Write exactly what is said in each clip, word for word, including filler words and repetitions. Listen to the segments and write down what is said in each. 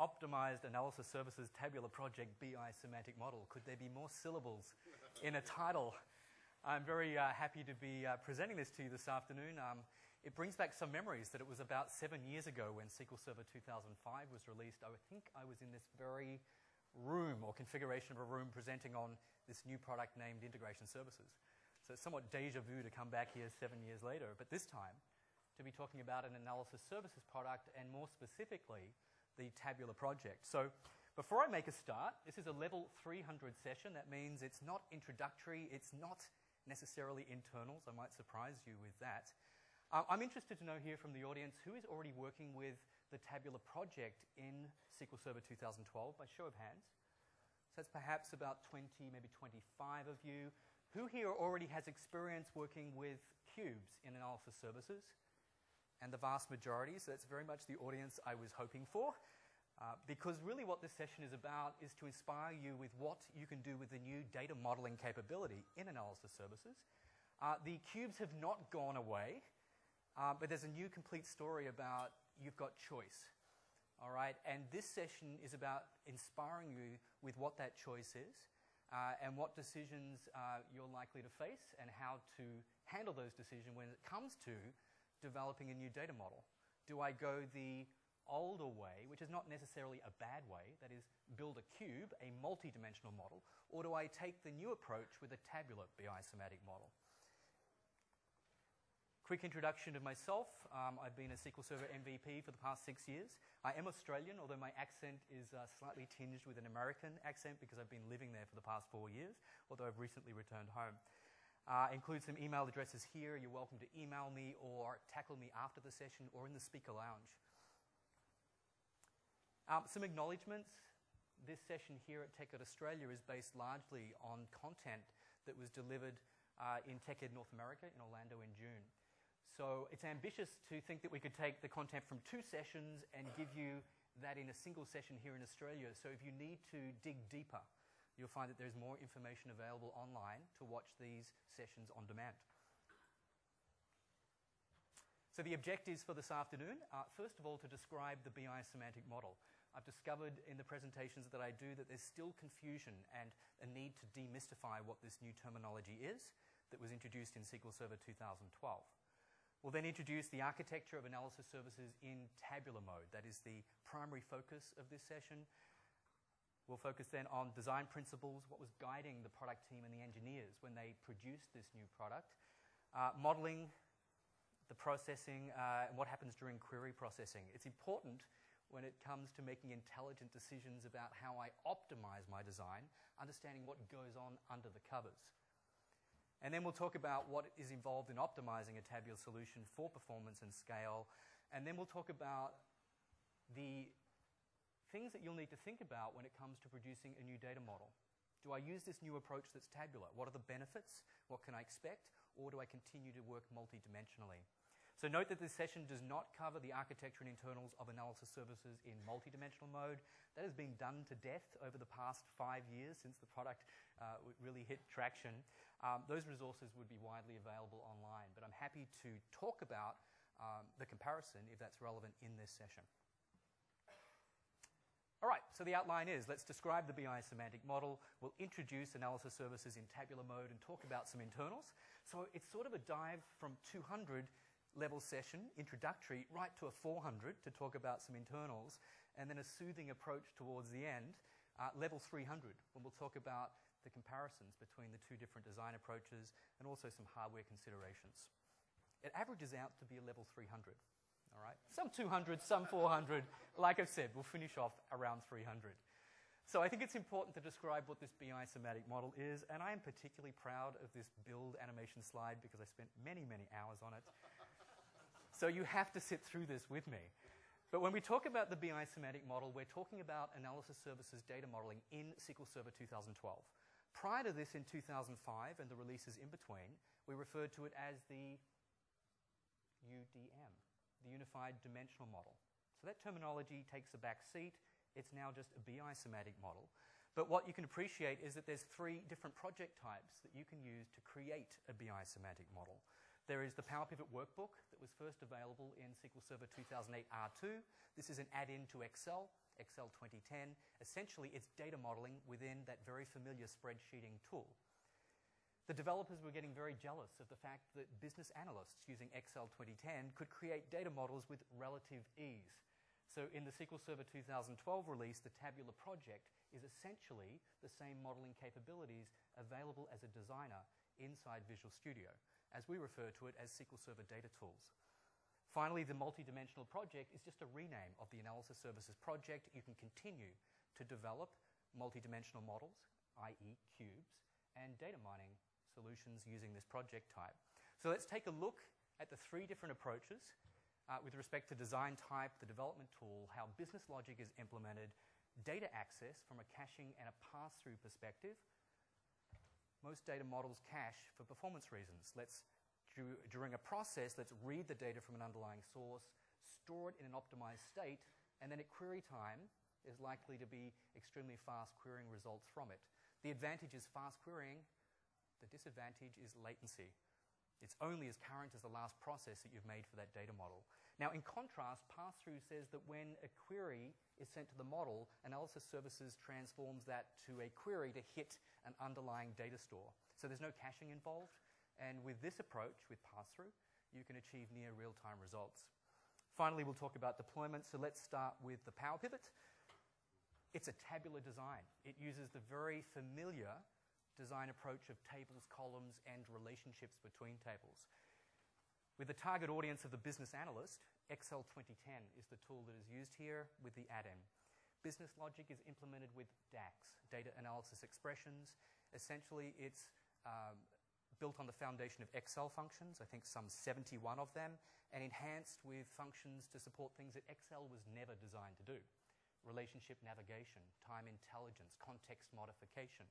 Optimized Analysis Services Tabular Project B I Semantic Model. Could there be more syllables in a title? I'm very uh, happy to be uh, presenting this to you this afternoon. Um, it brings back some memories that it was about seven years ago when S Q L Server two thousand five was released. I think I was in this very room or configuration of a room presenting on this new product named Integration Services. So it's somewhat deja vu to come back here seven years later, but this time to be talking about an analysis services product and more specifically the tabular project. So before I make a start, this is a level three hundred session. That means it's not introductory, it's not necessarily internals. I might surprise you with that. Uh, I'm interested to know here from the audience who is already working with the tabular project in S Q L Server two thousand twelve by show of hands. So that's perhaps about twenty, maybe twenty-five of you. Who here already has experience working with cubes in analysis services? And the vast majority, so that's very much the audience I was hoping for. Uh, because really what this session is about is to inspire you with what you can do with the new data modeling capability in analysis services. Uh, the cubes have not gone away, uh, but there's a new complete story about you've got choice. All right, and this session is about inspiring you with what that choice is uh, and what decisions uh, you're likely to face and how to handle those decisions when it comes to developing a new data model. Do I go the older way, which is not necessarily a bad way, that is, build a cube, a multi-dimensional model, or do I take the new approach with a tabular B I semantic model? Quick introduction of myself. Um, I've been a S Q L Server M V P for the past six years. I am Australian, although my accent is uh, slightly tinged with an American accent because I've been living there for the past four years, although I've recently returned home. Uh, include some email addresses here. You're welcome to email me or tackle me after the session or in the speaker lounge. Um, some acknowledgements. This session here at TechEd Australia is based largely on content that was delivered uh, in TechEd North America in Orlando in June. So it's ambitious to think that we could take the content from two sessions and give you that in a single session here in Australia. So if you need to dig deeper, you'll find that there's more information available online to watch these sessions on demand. So the objectives for this afternoon are, first of all, to describe the B I semantic model. I've discovered in the presentations that I do that there's still confusion and a need to demystify what this new terminology is that was introduced in S Q L Server two thousand twelve. We'll then introduce the architecture of analysis services in tabular mode. That is the primary focus of this session. We'll focus then on design principles, what was guiding the product team and the engineers when they produced this new product, uh, modeling, the processing, uh, and what happens during query processing. It's important when it comes to making intelligent decisions about how I optimize my design, understanding what goes on under the covers. And then we'll talk about what is involved in optimizing a tabular solution for performance and scale. And then we'll talk about the things that you'll need to think about when it comes to producing a new data model. Do I use this new approach that's tabular? What are the benefits? What can I expect? Or do I continue to work multidimensionally? So note that this session does not cover the architecture and internals of analysis services in multidimensional mode. That has been done to death over the past five years since the product uh, really hit traction. Um, those resources would be widely available online, but I'm happy to talk about um, the comparison if that's relevant in this session. All right, so the outline is, let's describe the B I semantic model. We'll introduce analysis services in tabular mode and talk about some internals. So it's sort of a dive from two hundred level session, introductory, right to a four hundred to talk about some internals, and then a soothing approach towards the end, uh, level three hundred, when we'll talk about the comparisons between the two different design approaches and also some hardware considerations. It averages out to be a level three hundred. All right, some two hundred, some four hundred. Like I've said, we'll finish off around three hundred. So I think it's important to describe what this B I semantic model is, and I am particularly proud of this build animation slide because I spent many, many hours on it. So you have to sit through this with me. But when we talk about the B I semantic model, we're talking about analysis services data modeling in S Q L Server two thousand twelve. Prior to this in two thousand five and the releases in between, we referred to it as the U D M. The Unified Dimensional Model. So that terminology takes a back seat. It's now just a B I semantic model. But what you can appreciate is that there's three different project types that you can use to create a B I semantic model. There is the Power Pivot Workbook that was first available in S Q L Server two thousand eight R two. This is an add-in to Excel. X L twenty ten. Essentially, it's data modeling within that very familiar spreadsheeting tool. The developers were getting very jealous of the fact that business analysts using X L twenty ten could create data models with relative ease. So in the S Q L Server two thousand twelve release, the Tabular project is essentially the same modeling capabilities available as a designer inside Visual Studio, as we refer to it as S Q L Server Data Tools. Finally, the multi-dimensional project is just a rename of the Analysis Services project. You can continue to develop multi-dimensional models, that is cubes, and data mining solutions using this project type. So let's take a look at the three different approaches uh, with respect to design type, the development tool, how business logic is implemented, data access from a caching and a pass-through perspective. Most data models cache for performance reasons. Let's, during a process, let's read the data from an underlying source, store it in an optimized state, and then at query time is likely to be extremely fast querying results from it. The advantage is fast querying. The disadvantage is latency. It's only as current as the last process that you've made for that data model. Now, in contrast, pass-through says that when a query is sent to the model, Analysis Services transforms that to a query to hit an underlying data store. So there's no caching involved. And with this approach, with pass-through, you can achieve near real-time results. Finally, we'll talk about deployment. So let's start with the Power Pivot. It's a tabular design. It uses the very familiar design approach of tables, columns, and relationships between tables. With the target audience of the business analyst, X L twenty ten is the tool that is used here with the add-in. Business logic is implemented with D A X, Data Analysis Expressions. Essentially, it's um, built on the foundation of Excel functions, I think some seventy-one of them, and enhanced with functions to support things that Excel was never designed to do. Relationship navigation, time intelligence, context modification.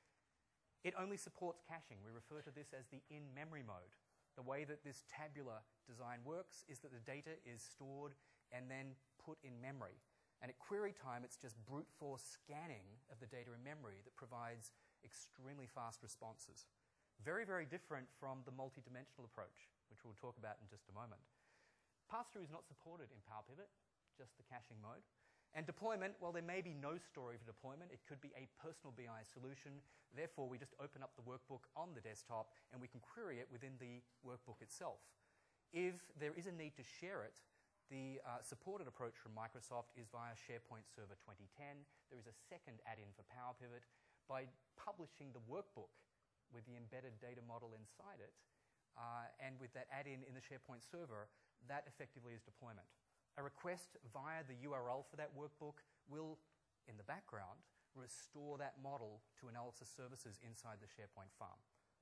It only supports caching. We refer to this as the in-memory mode. The way that this tabular design works is that the data is stored and then put in memory. And at query time, it's just brute force scanning of the data in memory that provides extremely fast responses. Very, very different from the multi-dimensional approach, which we'll talk about in just a moment. Pass-through is not supported in Power Pivot, just the caching mode. And deployment, well, there may be no story for deployment. It could be a personal B I solution. Therefore, we just open up the workbook on the desktop and we can query it within the workbook itself. If there is a need to share it, the uh, supported approach from Microsoft is via SharePoint Server twenty ten. There is a second add-in for Power Pivot. By publishing the workbook with the embedded data model inside it, uh, and with that add-in in the SharePoint server, that effectively is deployment. A request via the U R L for that workbook will, in the background, restore that model to Analysis Services inside the SharePoint farm.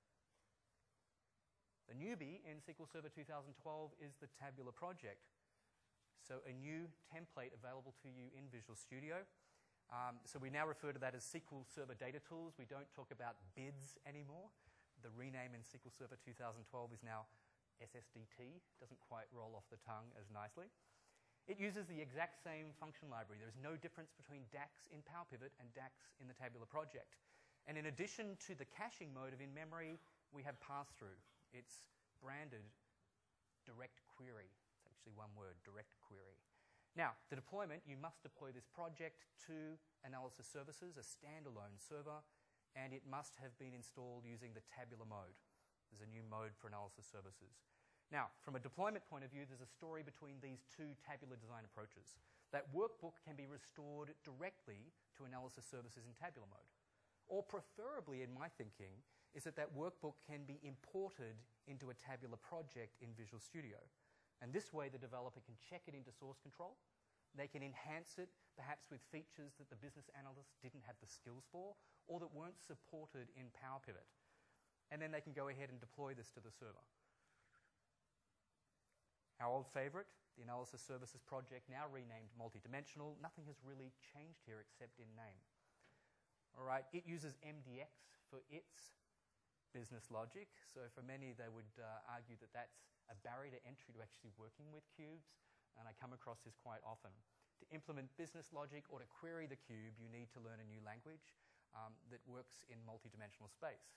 The newbie in S Q L Server two thousand twelve is the Tabular project. So a new template available to you in Visual Studio. Um, so we now refer to that as S Q L Server Data Tools. We don't talk about B I D S anymore. The rename in S Q L Server two thousand twelve is now S S D T. Doesn't quite roll off the tongue as nicely. It uses the exact same function library. There's no difference between D A X in Power Pivot and D A X in the Tabular project. And in addition to the caching mode of in-memory, we have pass-through. It's branded direct query. It's actually one word, direct query. Now, the deployment, you must deploy this project to Analysis Services, a standalone server, and it must have been installed using the Tabular mode. There's a new mode for Analysis Services. Now, from a deployment point of view, there's a story between these two tabular design approaches. That workbook can be restored directly to Analysis Services in tabular mode. Or preferably, in my thinking, is that that workbook can be imported into a tabular project in Visual Studio. And this way, the developer can check it into source control. They can enhance it, perhaps with features that the business analyst didn't have the skills for, or that weren't supported in Power Pivot. And then they can go ahead and deploy this to the server. Our old favorite, the Analysis Services project, now renamed Multidimensional. Nothing has really changed here except in name. All right, it uses M D X for its business logic. So for many, they would uh, argue that that's a barrier to entry to actually working with cubes. And I come across this quite often. To implement business logic or to query the cube, you need to learn a new language um, that works in multidimensional space.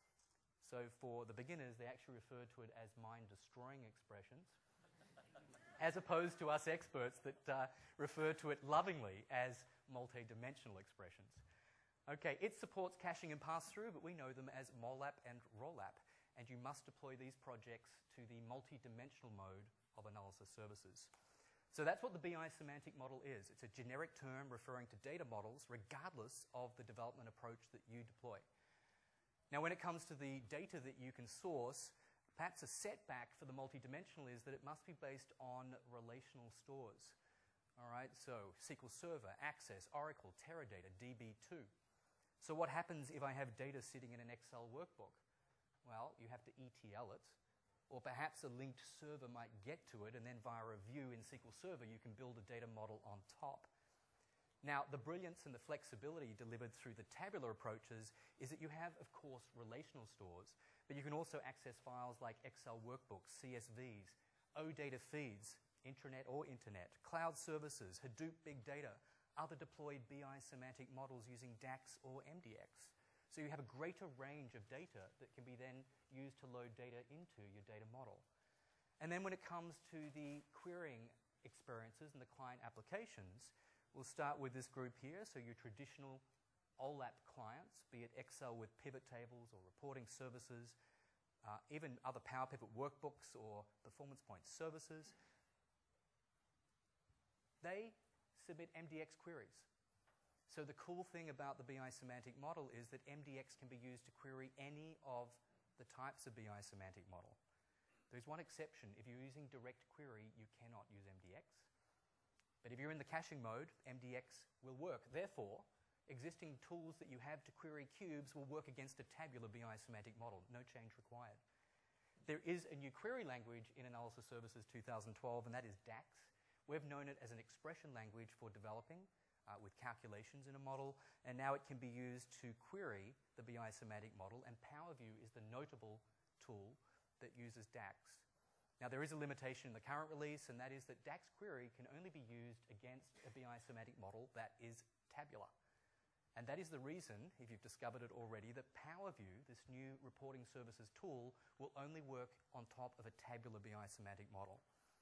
So for the beginners, they actually refer to it as mind-destroying expressions. as opposed to us experts that uh, refer to it lovingly as multi-dimensional expressions. Okay, it supports caching and pass-through, but we know them as MOLAP and ROLAP, and you must deploy these projects to the multi-dimensional mode of analysis services. So that's what the B I semantic model is. It's a generic term referring to data models regardless of the development approach that you deploy. Now, when it comes to the data that you can source, perhaps a setback for the multidimensional is that it must be based on relational stores. All right, so S Q L Server, Access, Oracle, Teradata, D B two. So what happens if I have data sitting in an Excel workbook? Well, you have to E T L it, or perhaps a linked server might get to it, and then via a view in S Q L Server, you can build a data model on top. Now, the brilliance and the flexibility delivered through the tabular approaches is that you have, of course, relational stores, but you can also access files like Excel workbooks, C S Vs, OData feeds, intranet or internet, cloud services, Hadoop big data, other deployed B I semantic models using DAX or M D X. So you have a greater range of data that can be then used to load data into your data model. And then when it comes to the querying experiences and the client applications, we'll start with this group here, so your traditional OLAP clients, be it Excel with pivot tables or reporting services, uh, even other Power Pivot workbooks or performance point services. They submit M D X queries. So the cool thing about the B I semantic model is that M D X can be used to query any of the types of B I semantic model. There's one exception. If you're using direct query, you cannot use M D X. But if you're in the caching mode, M D X will work. Therefore, existing tools that you have to query cubes will work against a tabular B I semantic model. No change required. There is a new query language in Analysis Services two thousand twelve, and that is DAX. We've known it as an expression language for developing uh, with calculations in a model, and now it can be used to query the B I semantic model, and PowerView is the notable tool that uses DAX. Now, there is a limitation in the current release, and that is that DAX query can only be used against a B I semantic model that is tabular. And that is the reason, if you've discovered it already, that PowerView, this new reporting services tool, will only work on top of a tabular B I semantic model.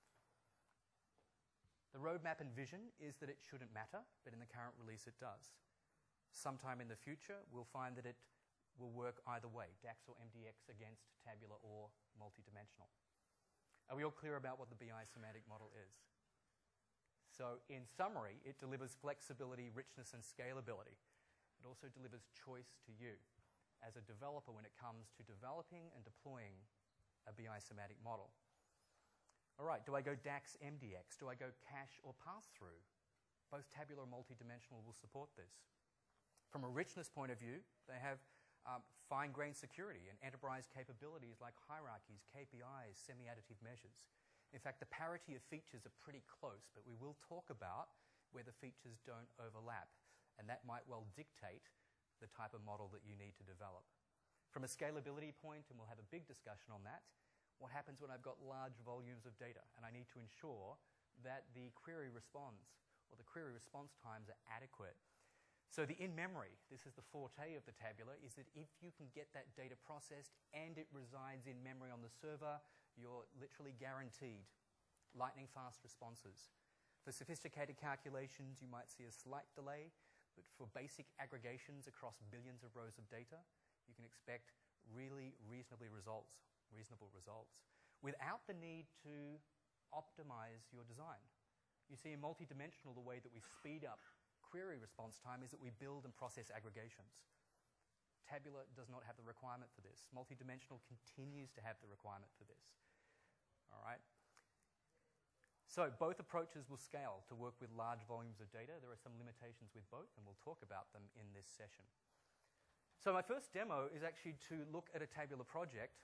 The roadmap and vision is that it shouldn't matter, but in the current release it does. Sometime in the future, we'll find that it will work either way, DAX or M D X against tabular or multidimensional. Are we all clear about what the B I semantic model is? So in summary, it delivers flexibility, richness, and scalability. It also delivers choice to you as a developer when it comes to developing and deploying a B I semantic model. All right, do I go DAX, M D X? Do I go cache or pass-through? Both tabular and multidimensional will support this. From a richness point of view, they have um, fine-grained security and enterprise capabilities like hierarchies, K P Is, semi-additive measures. In fact, the parity of features are pretty close, but we will talk about where the features don't overlap, and that might well dictate the type of model that you need to develop. From a scalability point, and we'll have a big discussion on that, what happens when I've got large volumes of data and I need to ensure that the query response or the query response times are adequate. So the in-memory, this is the forte of the tabular, is that if you can get that data processed and it resides in memory on the server, you're literally guaranteed lightning fast responses. For sophisticated calculations, you might see a slight delay, but for basic aggregations across billions of rows of data, you can expect really reasonably results. reasonable results, without the need to optimize your design. You see, in multidimensional, the way that we speed up query response time is that we build and process aggregations. Tabular does not have the requirement for this. Multidimensional continues to have the requirement for this. All right? So both approaches will scale to work with large volumes of data. There are some limitations with both, and we'll talk about them in this session. So my first demo is actually to look at a tabular project.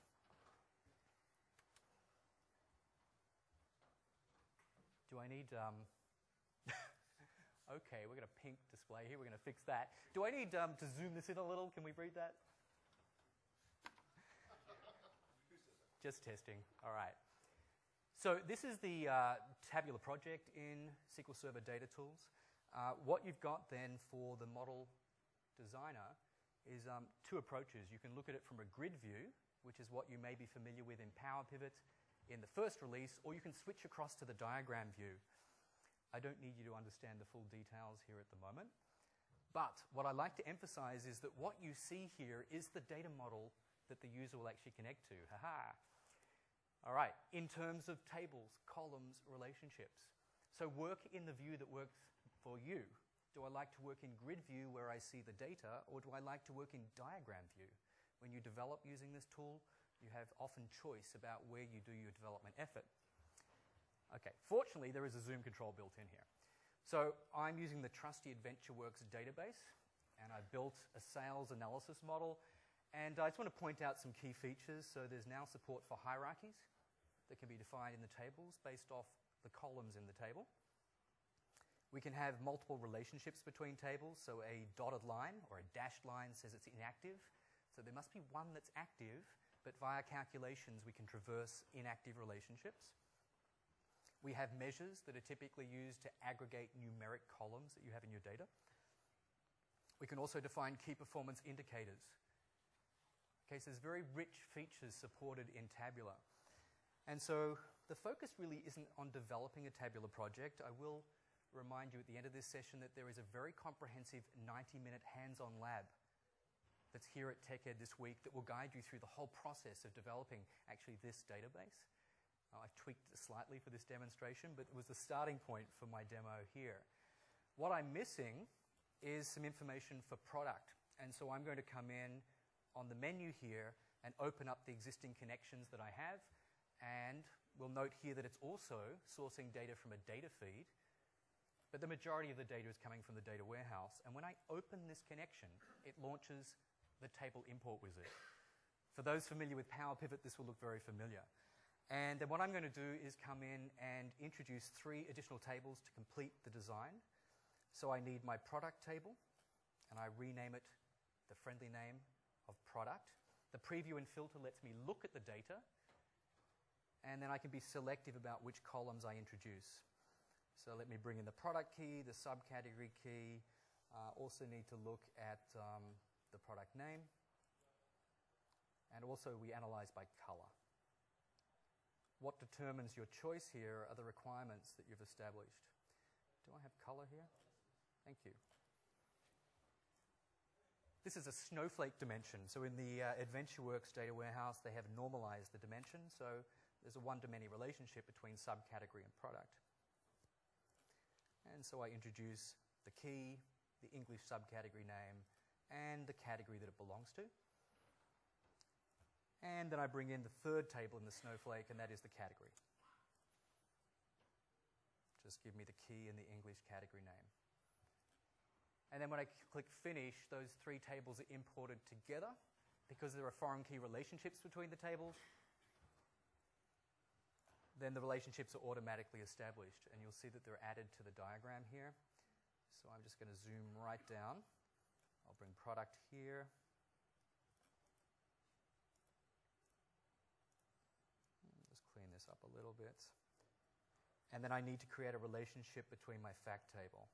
Do I need, um, okay, we've got a pink display here, we're going to fix that. Do I need um, to zoom this in a little? Can we read that? Just testing, all right. So this is the uh, tabular project in S Q L Server Data Tools. Uh, what you've got then for the model designer is um, two approaches. You can look at it from a grid view, which is what you may be familiar with in Power Pivot in the first release, or you can switch across to the diagram view. I don't need you to understand the full details here at the moment. But what I like to emphasize is that what you see here is the data model that the user will actually connect to. Ha-ha. All right, in terms of tables, columns, relationships. So work in the view that works for you. Do I like to work in grid view where I see the data, or do I like to work in diagram view? When you develop using this tool, you have often choice about where you do your development effort. Okay, fortunately, there is a zoom control built in here. So I'm using the trusty AdventureWorks database, and I've built a sales analysis model. And I just want to point out some key features. So there's now support for hierarchies that can be defined in the tables based off the columns in the table. We can have multiple relationships between tables. So a dotted line or a dashed line says it's inactive. So there must be one that's active, but via calculations we can traverse inactive relationships. We have measures that are typically used to aggregate numeric columns that you have in your data. We can also define key performance indicators. Okay, so there's very rich features supported in Tabular. And so the focus really isn't on developing a Tabular project. I will remind you at the end of this session that there is a very comprehensive ninety minute hands-on lab that's here at TechEd this week that will guide you through the whole process of developing actually this database. Uh, I've tweaked it slightly for this demonstration, but it was the starting point for my demo here. What I'm missing is some information for product. And so I'm going to come in on the menu here and open up the existing connections that I have. And we'll note here that it's also sourcing data from a data feed. But the majority of the data is coming from the data warehouse. And when I open this connection, it launches the table import wizard. For those familiar with Power Pivot, this will look very familiar. And then what I'm going to do is come in and introduce three additional tables to complete the design. So I need my product table, and I rename it the friendly name of product. The preview and filter lets me look at the data, and then I can be selective about which columns I introduce. So let me bring in the product key, the subcategory key. Uh, also need to look at um, the product name. And also we analyze by color. What determines your choice here are the requirements that you've established. Do I have color here? Thank you. This is a snowflake dimension. So in the uh, AdventureWorks data warehouse, they have normalized the dimension. So there's a one-to-many relationship between subcategory and product. And so I introduce the key, the English subcategory name, and the category that it belongs to. And then I bring in the third table in the snowflake, and that is the category. Just give me the key and the English category name. And then when I click Finish, those three tables are imported together. Because there are foreign key relationships between the tables, then the relationships are automatically established. And you'll see that they're added to the diagram here. So I'm just going to zoom right down. I'll bring product here. Clean this up a little bit. And then I need to create a relationship between my fact table.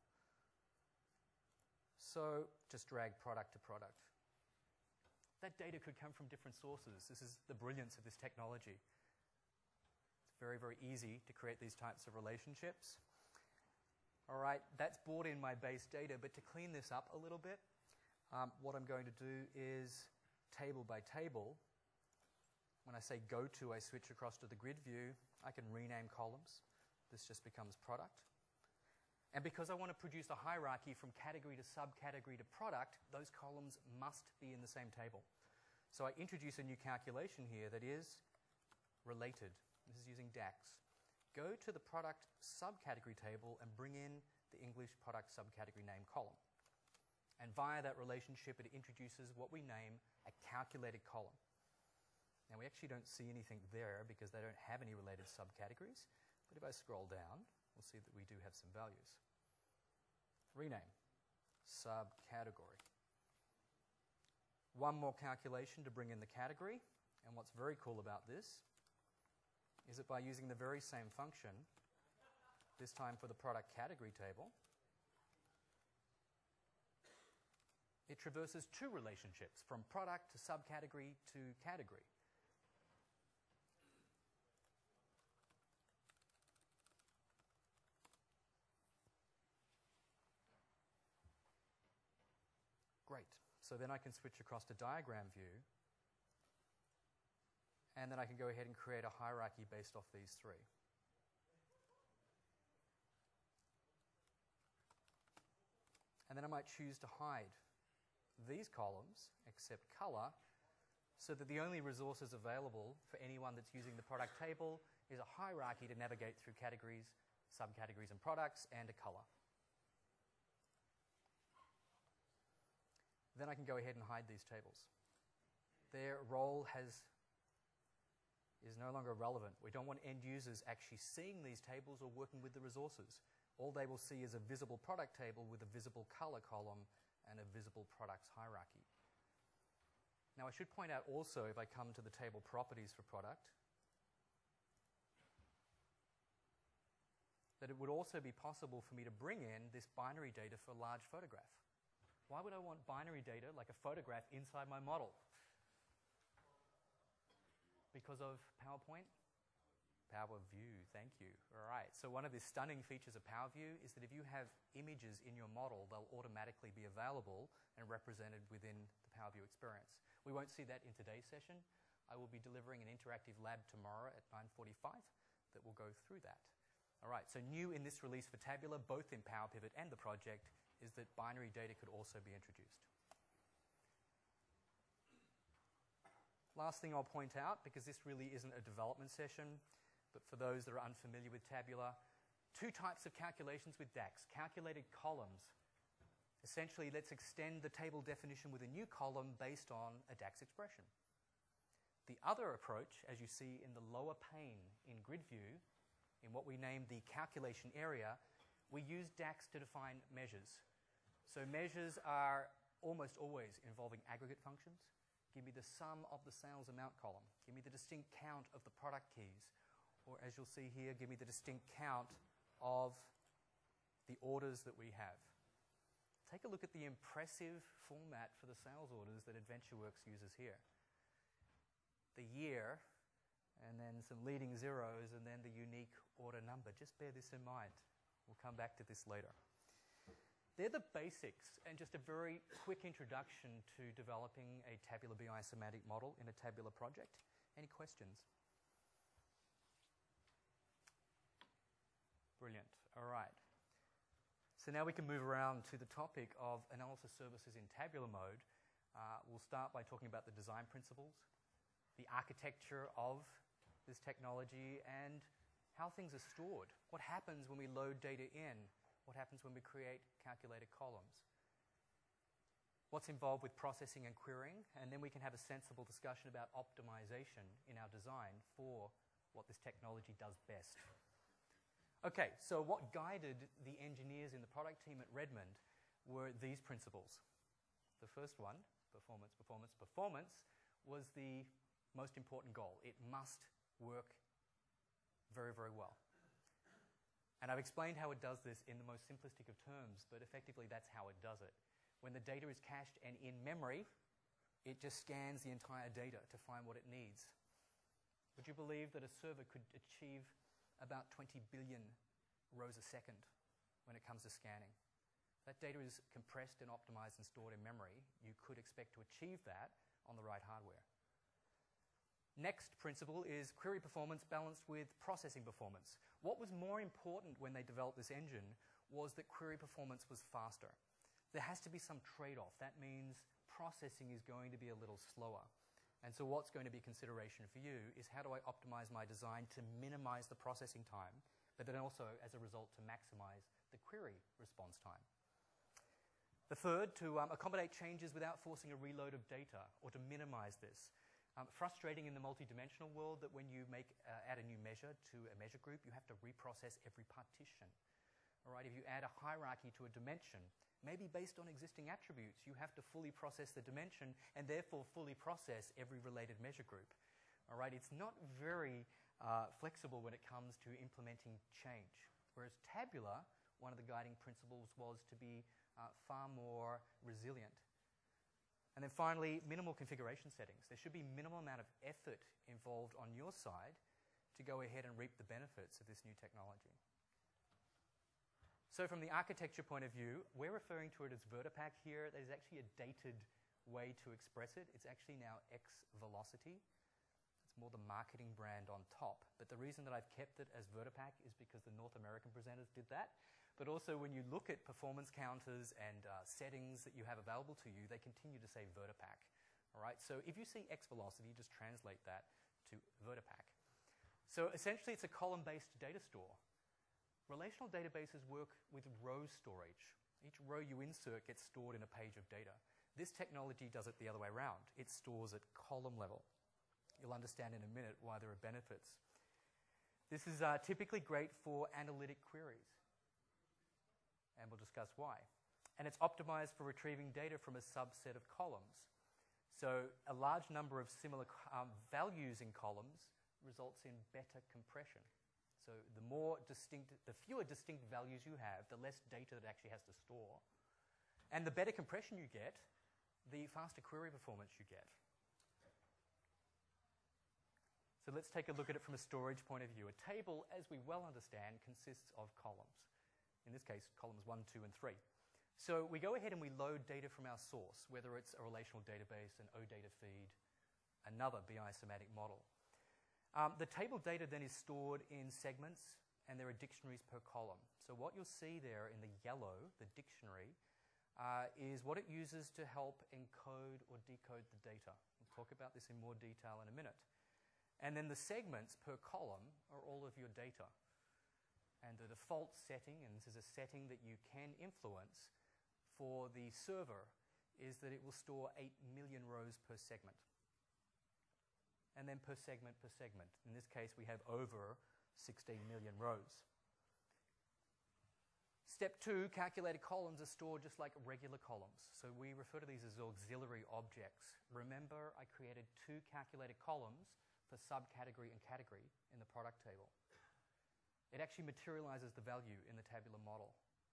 So just drag product to product. That data could come from different sources. This is the brilliance of this technology. It's very, very easy to create these types of relationships. All right, that's brought in my base data, but to clean this up a little bit, um, what I'm going to do is table by table. When I say go to, I switch across to the grid view. I can rename columns. This just becomes product. And because I want to produce a hierarchy from category to subcategory to product, those columns must be in the same table. So I introduce a new calculation here that is related. This is using DAX. Go to the product subcategory table and bring in the English product subcategory name column. And via that relationship, it introduces what we name a calculated column. Now, we actually don't see anything there because they don't have any related subcategories. But if I scroll down, we'll see that we do have some values. Rename, subcategory. One more calculation to bring in the category. And what's very cool about this is that by using the very same function, this time for the product category table, it traverses two relationships, from product to subcategory to category. So then I can switch across to diagram view, and then I can go ahead and create a hierarchy based off these three. And then I might choose to hide these columns, except color, so that the only resources available for anyone that's using the product table is a hierarchy to navigate through categories, subcategories and products, and a color. Then I can go ahead and hide these tables. Their role has, is no longer relevant. We don't want end users actually seeing these tables or working with the resources. All they will see is a visible product table with a visible color column and a visible products hierarchy. Now I should point out also, if I come to the table properties for product, that it would also be possible for me to bring in this binary data for a large photograph. Why would I want binary data, like a photograph, inside my model? Because of PowerPoint? Power View, thank you. All right, so one of the stunning features of Power View is that if you have images in your model, they'll automatically be available and represented within the Power View experience. We won't see that in today's session. I will be delivering an interactive lab tomorrow at nine forty-five that will go through that. All right, so new in this release for Tabular, both in Power Pivot and the project, is that binary data could also be introduced. Last thing I'll point out, because this really isn't a development session, but for those that are unfamiliar with Tabular, two types of calculations with DAX. Calculated columns. Essentially, let's extend the table definition with a new column based on a DAX expression. The other approach, as you see in the lower pane in grid view, in what we name the calculation area, we use DAX to define measures. So measures are almost always involving aggregate functions. Give me the sum of the sales amount column. Give me the distinct count of the product keys. Or as you'll see here, give me the distinct count of the orders that we have. Take a look at the impressive format for the sales orders that AdventureWorks uses here. The year, and then some leading zeros, and then the unique order number. Just bear this in mind. We'll come back to this later. They're the basics, and just a very quick introduction to developing a Tabular B I semantic model in a Tabular project. Any questions? Brilliant. All right. So now we can move around to the topic of analysis services in tabular mode. Uh, we'll start by talking about the design principles, the architecture of this technology, and how things are stored. What happens when we load data in? What happens when we create calculated columns? What's involved with processing and querying? And then we can have a sensible discussion about optimization in our design for what this technology does best. Okay, so what guided the engineers in the product team at Redmond were these principles. The first one, performance, performance, performance, was the most important goal. It must work very, very well. And I've explained how it does this in the most simplistic of terms, but effectively that's how it does it. When the data is cached and in memory, it just scans the entire data to find what it needs. Would you believe that a server could achieve about twenty billion rows a second when it comes to scanning? That data is compressed and optimized and stored in memory. You could expect to achieve that on the right hardware. Next principle is query performance balanced with processing performance. What was more important when they developed this engine was that query performance was faster. There has to be some trade-off. That means processing is going to be a little slower. And so what's going to be consideration for you is how do I optimize my design to minimize the processing time, but then also, as a result, to maximize the query response time. The third, to um, accommodate changes without forcing a reload of data, or to minimize this. Um, frustrating in the multi-dimensional world that when you make, uh, add a new measure to a measure group, you have to reprocess every partition. All right, if you add a hierarchy to a dimension, maybe based on existing attributes, you have to fully process the dimension and therefore fully process every related measure group. All right, it's not very uh, flexible when it comes to implementing change. Whereas Tabular, one of the guiding principles was to be uh, far more resilient. And then finally, minimal configuration settings. There should be minimal amount of effort involved on your side to go ahead and reap the benefits of this new technology. So from the architecture point of view, we're referring to it as Vertipack here. That is actually a dated way to express it. It's actually now X velocity. It's more the marketing brand on top. But the reason that I've kept it as VertiPack is because the North American presenters did that. But also when you look at performance counters and uh, settings that you have available to you, they continue to say VertiPack. All right, so if you see X velocity, just translate that to VertiPack. So essentially, it's a column-based data store. Relational databases work with row storage. Each row you insert gets stored in a page of data. This technology does it the other way around. It stores at column level. You'll understand in a minute why there are benefits. This is uh, typically great for analytic queries, and we'll discuss why. And it's optimized for retrieving data from a subset of columns. So a large number of similar um, values in columns results in better compression. So the more distinct, the fewer distinct values you have, the less data that actually has to store. And the better compression you get, the faster query performance you get. So let's take a look at it from a storage point of view. A table, as we well understand, consists of columns. In this case, columns one, two, and three. So we go ahead and we load data from our source, whether it's a relational database, an OData feed, another B I semantic model. Um, the table data then is stored in segments, and there are dictionaries per column. So what you'll see there in the yellow, the dictionary, uh, is what it uses to help encode or decode the data. We'll talk about this in more detail in a minute. And then the segments per column are all of your data. And the default setting, and this is a setting that you can influence for the server, is that it will store eight million rows per segment. And then per segment per segment. In this case, we have over sixteen million rows. Step two, calculated columns are stored just like regular columns. So we refer to these as auxiliary objects. Remember, I created two calculated columns for subcategory and category in the product table. It actually materializes the value in the tabular model.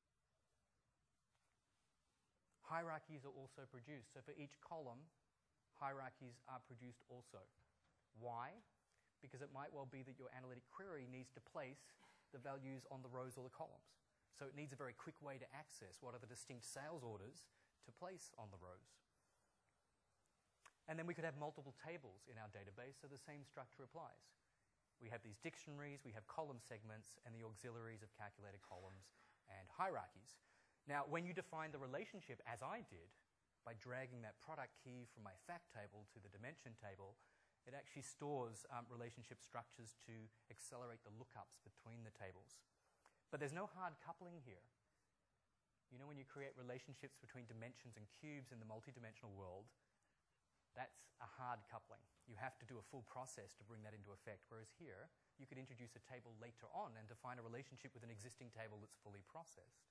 Hierarchies are also produced. So for each column, hierarchies are produced also. Why? Because it might well be that your analytic query needs to place the values on the rows or the columns. So it needs a very quick way to access what are the distinct sales orders to place on the rows. And then we could have multiple tables in our database, so the same structure applies. We have these dictionaries, we have column segments, and the auxiliaries of calculated columns and hierarchies. Now, when you define the relationship, as I did, by dragging that product key from my fact table to the dimension table, it actually stores um, relationship structures to accelerate the lookups between the tables. But there's no hard coupling here. You know, when you create relationships between dimensions and cubes in the multidimensional world, that's a hard coupling. You have to do a full process to bring that into effect, whereas here, you could introduce a table later on and define a relationship with an existing table that's fully processed.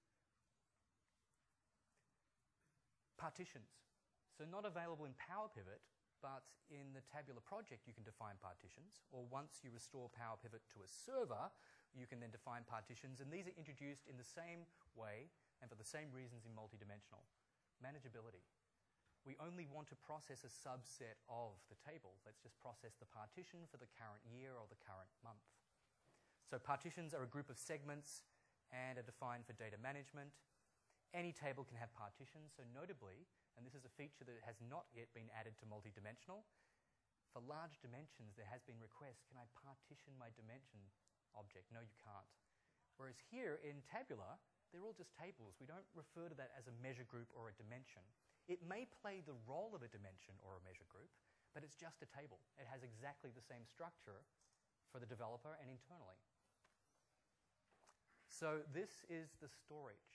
Partitions. So not available in PowerPivot, but in the tabular project, you can define partitions, or once you restore PowerPivot to a server, you can then define partitions, and these are introduced in the same way and for the same reasons in multidimensional. Manageability. We only want to process a subset of the table. Let's just process the partition for the current year or the current month. So partitions are a group of segments and are defined for data management. Any table can have partitions, so notably, and this is a feature that has not yet been added to multidimensional. For large dimensions, there has been requests, can I partition my dimension object? No, you can't. Whereas here in tabular, they're all just tables. We don't refer to that as a measure group or a dimension. It may play the role of a dimension or a measure group, but it's just a table. It has exactly the same structure for the developer and internally. So this is the storage.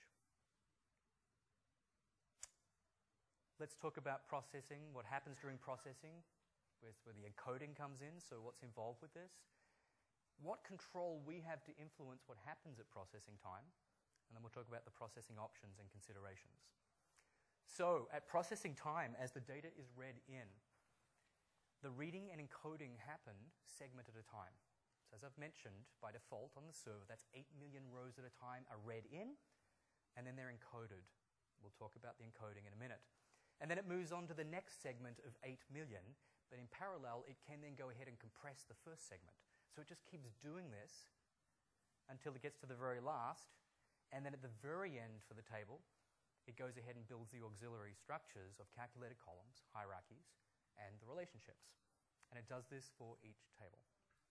Let's talk about processing, what happens during processing, where the encoding comes in, so what's involved with this. What control we have to influence what happens at processing time, and then we'll talk about the processing options and considerations. So at processing time, as the data is read in, the reading and encoding happen segment at a time. So as I've mentioned, by default on the server, that's eight million rows at a time are read in, and then they're encoded. We'll talk about the encoding in a minute. And then it moves on to the next segment of eight million, but in parallel, it can then go ahead and compress the first segment. So it just keeps doing this until it gets to the very last, and then at the very end for the table, it goes ahead and builds the auxiliary structures of calculated columns, hierarchies, and the relationships. And it does this for each table.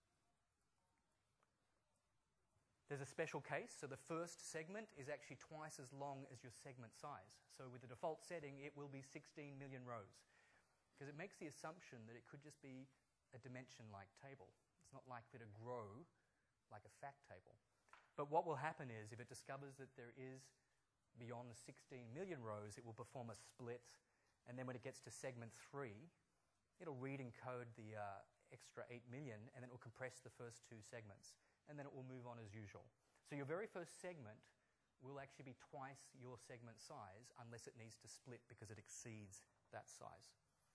There's a special case, so the first segment is actually twice as long as your segment size. So with the default setting, it will be sixteen million rows, because it makes the assumption that it could just be a dimension-like table. It's not likely to grow like a fact table. But what will happen is, if it discovers that there is beyond sixteen million rows, it will perform a split, and then when it gets to segment three, it'll read and code the uh, extra eight million, and then it will compress the first two segments, and then it will move on as usual. So your very first segment will actually be twice your segment size unless it needs to split because it exceeds that size.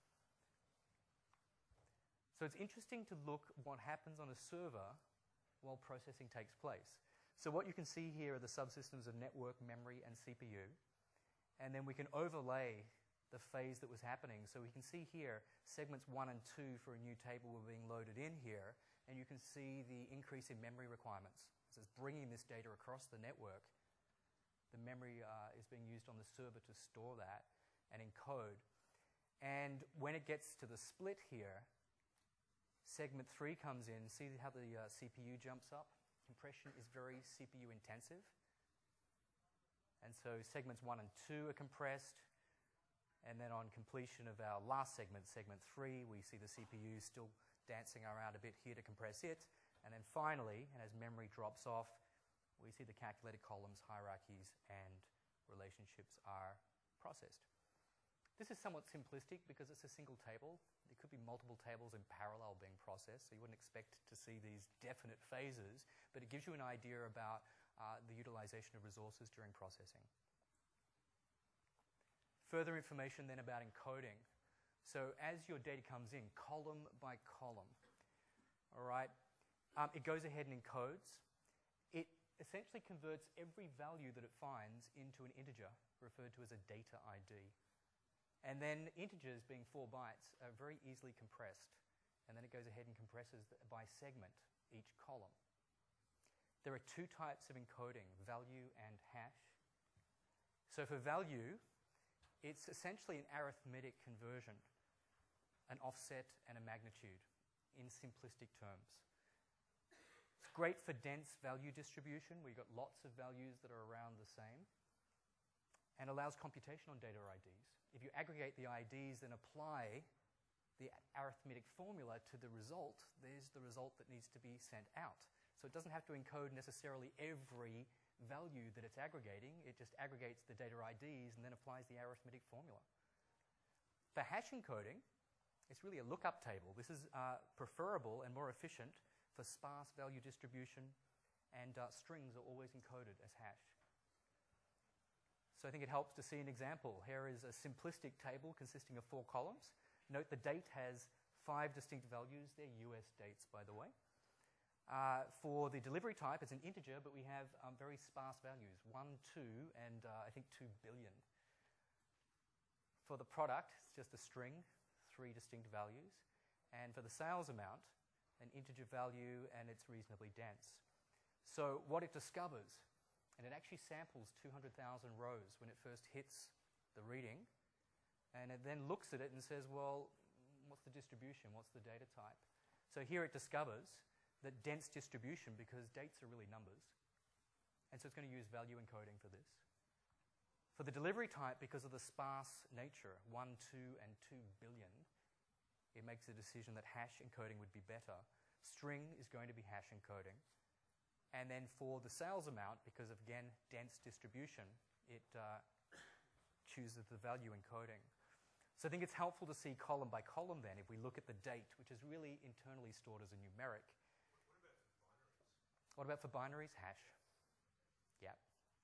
So it's interesting to look what happens on a server while processing takes place. So what you can see here are the subsystems of network, memory, and C P U. And then we can overlay the phase that was happening. So we can see here segments one and two for a new table were being loaded in here, and you can see the increase in memory requirements. So it's bringing this data across the network. The memory uh, is being used on the server to store that and encode. And when it gets to the split here, segment three comes in. See how the uh, C P U jumps up? Compression is very C P U intensive. And so segments one and two are compressed. And then on completion of our last segment, segment three, we see the C P U still dancing around a bit here to compress it. And then finally, and as memory drops off, we see the calculated columns, hierarchies, and relationships are processed. This is somewhat simplistic because it's a single table. There could be multiple tables in parallel being processed, so you wouldn't expect to see these definite phases, but it gives you an idea about uh, the utilization of resources during processing. Further information then about encoding. So as your data comes in, column by column, all right, um, it goes ahead and encodes. It essentially converts every value that it finds into an integer, referred to as a data I D. And then integers, being four bytes, are very easily compressed. And then it goes ahead and compresses by segment each column. There are two types of encoding, value and hash. So for value, it's essentially an arithmetic conversion, an offset and a magnitude in simplistic terms. It's great for dense value distribution, where you've got lots of values that are around the same, and allows computation on data I Ds. If you aggregate the I Ds and apply the arithmetic formula to the result, there's the result that needs to be sent out. So it doesn't have to encode necessarily every value that it's aggregating. It just aggregates the data I Ds and then applies the arithmetic formula. For hash encoding, it's really a lookup table. This is uh, preferable and more efficient for sparse value distribution, and uh, strings are always encoded as hash. So I think it helps to see an example. Here is a simplistic table consisting of four columns. Note the date has five distinct values. They're U S dates, by the way. Uh, for the delivery type, it's an integer, but we have um, very sparse values, one, two, and uh, I think two billion. For the product, it's just a string, three distinct values. And for the sales amount, an integer value, and it's reasonably dense. So what it discovers, and it actually samples two hundred thousand rows when it first hits the reading, and it then looks at it and says, well, what's the distribution? What's the data type? So here it discovers that dense distribution, because dates are really numbers. And so it's going to use value encoding for this. For the delivery type, because of the sparse nature, one, two, and two billion, it makes a decision that hash encoding would be better. String is going to be hash encoding. And then for the sales amount, because of, again, dense distribution, it uh, chooses the value encoding. So I think it's helpful to see column by column then, if we look at the date, which is really internally stored as a numeric. What about for binaries? Hash. Yeah.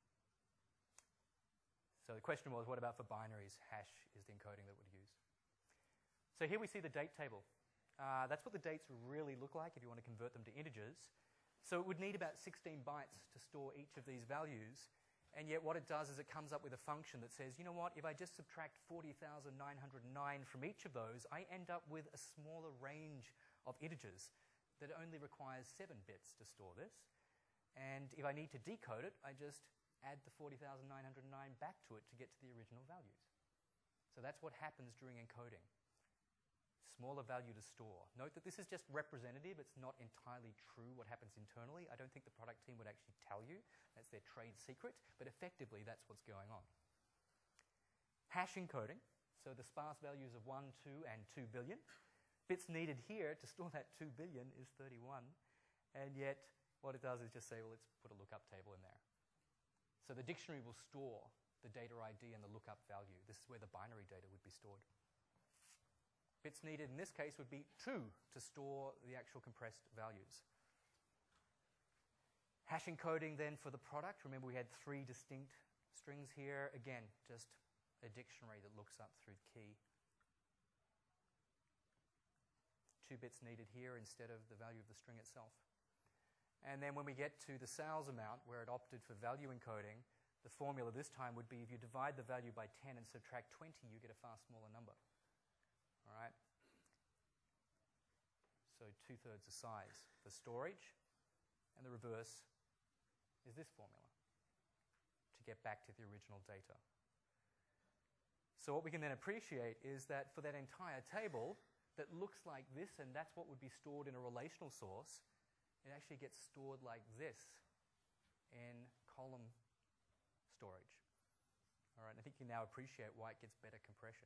So the question was, what about for binaries? Hash is the encoding that we'd use. So here we see the date table. Uh, that's what the dates really look like if you want to convert them to integers. So it would need about sixteen bytes to store each of these values. And yet what it does is it comes up with a function that says, you know what, if I just subtract forty thousand nine hundred nine from each of those, I end up with a smaller range of integers that only requires seven bits to store this. And if I need to decode it, I just add the forty thousand nine hundred nine back to it to get to the original values. So that's what happens during encoding. Smaller value to store. Note that this is just representative. It's not entirely true what happens internally. I don't think the product team would actually tell you. That's their trade secret. But effectively, that's what's going on. Hash encoding. So the sparse values of one, two, and two billion. Bits needed here to store that two billion is thirty-one. And yet, what it does is just say, well, let's put a lookup table in there. So the dictionary will store the data I D and the lookup value. This is where the binary data would be stored. Bits needed in this case would be two to store the actual compressed values. Hash encoding then for the product. Remember we had three distinct strings here. Again, just a dictionary that looks up through the key. Two bits needed here instead of the value of the string itself. And then when we get to the sales amount, where it opted for value encoding, the formula this time would be if you divide the value by ten and subtract twenty, you get a far smaller number. All right? So two-thirds the size for storage, and the reverse is this formula to get back to the original data. So what we can then appreciate is that for that entire table that looks like this, and that's what would be stored in a relational source, it actually gets stored like this in column storage. All right, I think you now appreciate why it gets better compression.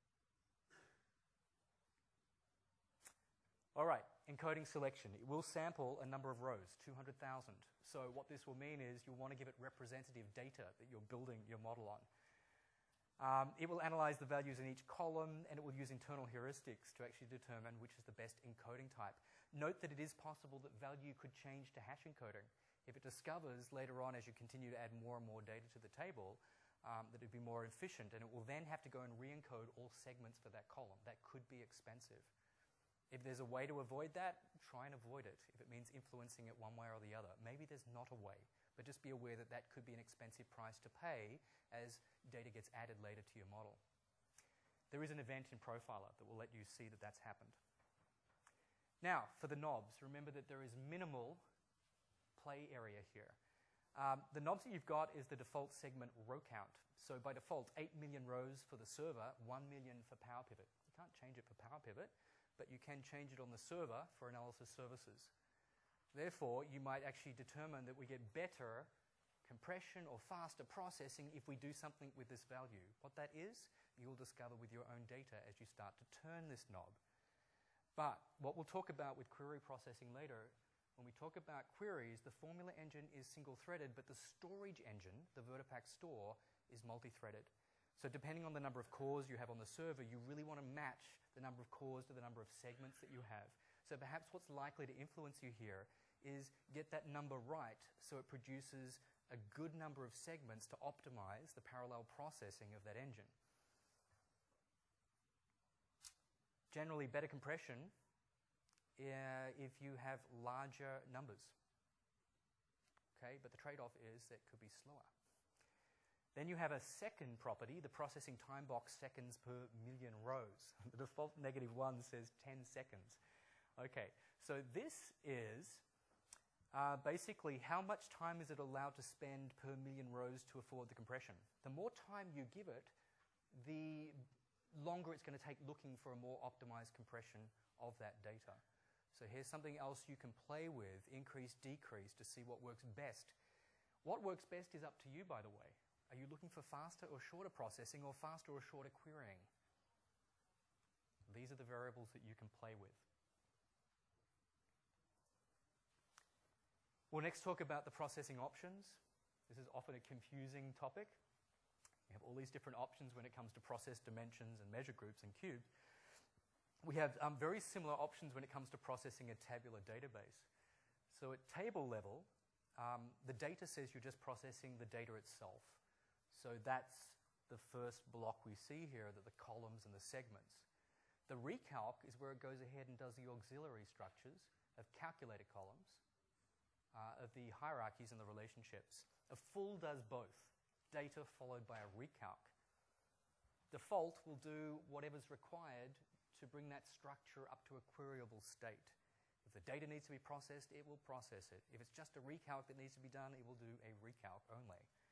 All right, encoding selection. It will sample a number of rows, two hundred thousand. So what this will mean is you'll want to give it representative data that you're building your model on. Um, it will analyze the values in each column, and it will use internal heuristics to actually determine which is the best encoding type. Note that it is possible that value could change to hash encoding. If it discovers later on, as you continue to add more and more data to the table, um, that it would be more efficient, and it will then have to go and re-encode all segments for that column. That could be expensive. If there's a way to avoid that, try and avoid it if it means influencing it one way or the other. Maybe there's not a way, but just be aware that that could be an expensive price to pay as data gets added later to your model. There is an event in Profiler that will let you see that that's happened. Now, for the knobs, remember that there is minimal play area here. Um, the knobs that you've got is the default segment row count. So by default, eight million rows for the server, one million for PowerPivot. You can't change it for PowerPivot, but you can change it on the server for analysis services. Therefore, you might actually determine that we get better compression or faster processing if we do something with this value. What that is, you'll discover with your own data as you start to turn this knob. But what we'll talk about with query processing later, when we talk about queries, the formula engine is single-threaded, but the storage engine, the Vertipack store, is multi-threaded. So depending on the number of cores you have on the server, you really want to match the number of cores to the number of segments that you have. So perhaps what's likely to influence you here is get that number right so it produces a good number of segments to optimize the parallel processing of that engine. Generally, better compression uh, if you have larger numbers. Okay, but the trade-off is that it could be slower. Then you have a second property, the processing time box seconds per million rows. The default negative one says ten seconds. Okay, so this is uh, basically how much time is it allowed to spend per million rows to afford the compression. The more time you give it, the longer it's going to take looking for a more optimized compression of that data. So here's something else you can play with, increase, decrease, to see what works best. What works best is up to you, by the way. Are you looking for faster or shorter processing, or faster or shorter querying? These are the variables that you can play with. We'll next talk about the processing options. This is often a confusing topic. We have all these different options when it comes to process dimensions and measure groups and cubes. We have um, very similar options when it comes to processing a tabular database. So at table level, um, the data says you're just processing the data itself. So that's the first block we see here, that the columns and the segments. The recalc is where it goes ahead and does the auxiliary structures of calculated columns, uh, of the hierarchies and the relationships. A full does both, data followed by a recalc. Default will do whatever's required to bring that structure up to a queryable state. If the data needs to be processed, it will process it. If it's just a recalc that needs to be done, it will do a recalc only.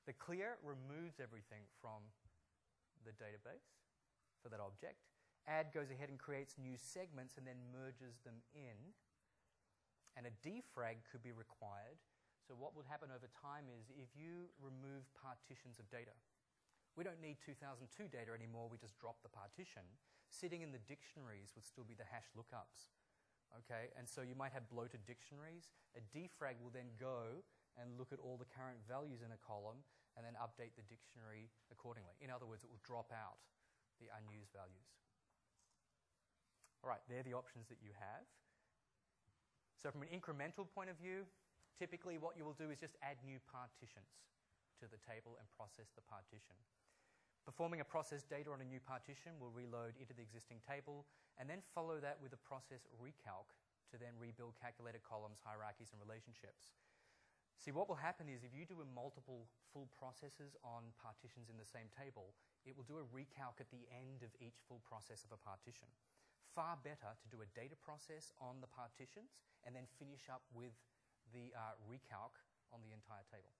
The clear removes everything from the database for that object. Add goes ahead and creates new segments and then merges them in. And a defrag could be required. So what would happen over time is if you remove partitions of data, we don't need two thousand two data anymore, we just drop the partition. Sitting in the dictionaries would still be the hash lookups. Okay, and so you might have bloated dictionaries. A defrag will then go and look at all the current values in a column and then update the dictionary accordingly. In other words, it will drop out the unused values. All right, they're the options that you have. So from an incremental point of view, typically what you will do is just add new partitions to the table and process the partition. Performing a process data on a new partition will reload into the existing table and then follow that with a process recalc to then rebuild calculated columns, hierarchies, and relationships. See, what will happen is if you do a multiple full processes on partitions in the same table, it will do a recalc at the end of each full process of a partition. Far better to do a data process on the partitions and then finish up with the uh, recalc on the entire table.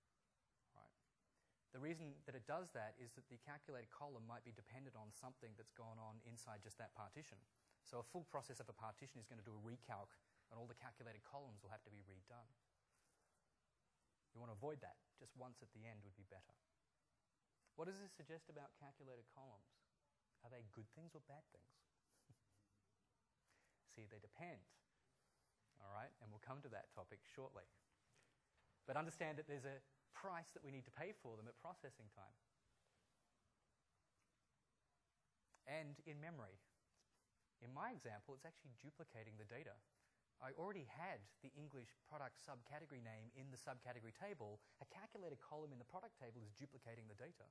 The reason that it does that is that the calculated column might be dependent on something that's gone on inside just that partition. So a full process of a partition is going to do a recalc, and all the calculated columns will have to be redone. You want to avoid that. Just once at the end would be better. What does this suggest about calculated columns? Are they good things or bad things? See, they depend. All right, and we'll come to that topic shortly. But understand that there's a price that we need to pay for them at processing time. And in memory. In my example, it's actually duplicating the data. I already had the English product subcategory name in the subcategory table. A calculated column in the product table is duplicating the data.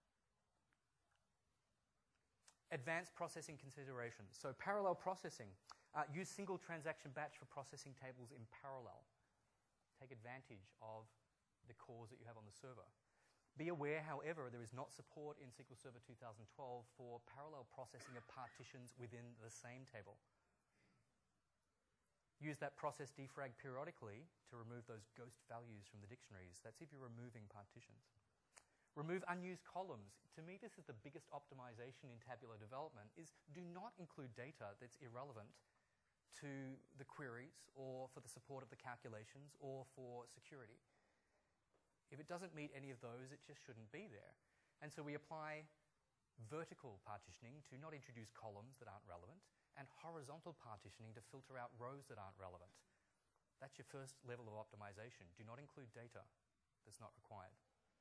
Advanced processing considerations. So parallel processing. Uh, use single transaction batch for processing tables in parallel. Take advantage of the cores that you have on the server. Be aware, however, there is not support in S Q L Server two thousand twelve for parallel processing of partitions within the same table. Use that process defrag periodically to remove those ghost values from the dictionaries. That's if you're removing partitions. Remove unused columns. To me, this is the biggest optimization in tabular development, is do not include data that's irrelevant to the queries or for the support of the calculations or for security. If it doesn't meet any of those, it just shouldn't be there. And so we apply vertical partitioning to not introduce columns that aren't relevant, and horizontal partitioning to filter out rows that aren't relevant. That's your first level of optimization. Do not include data that's not required.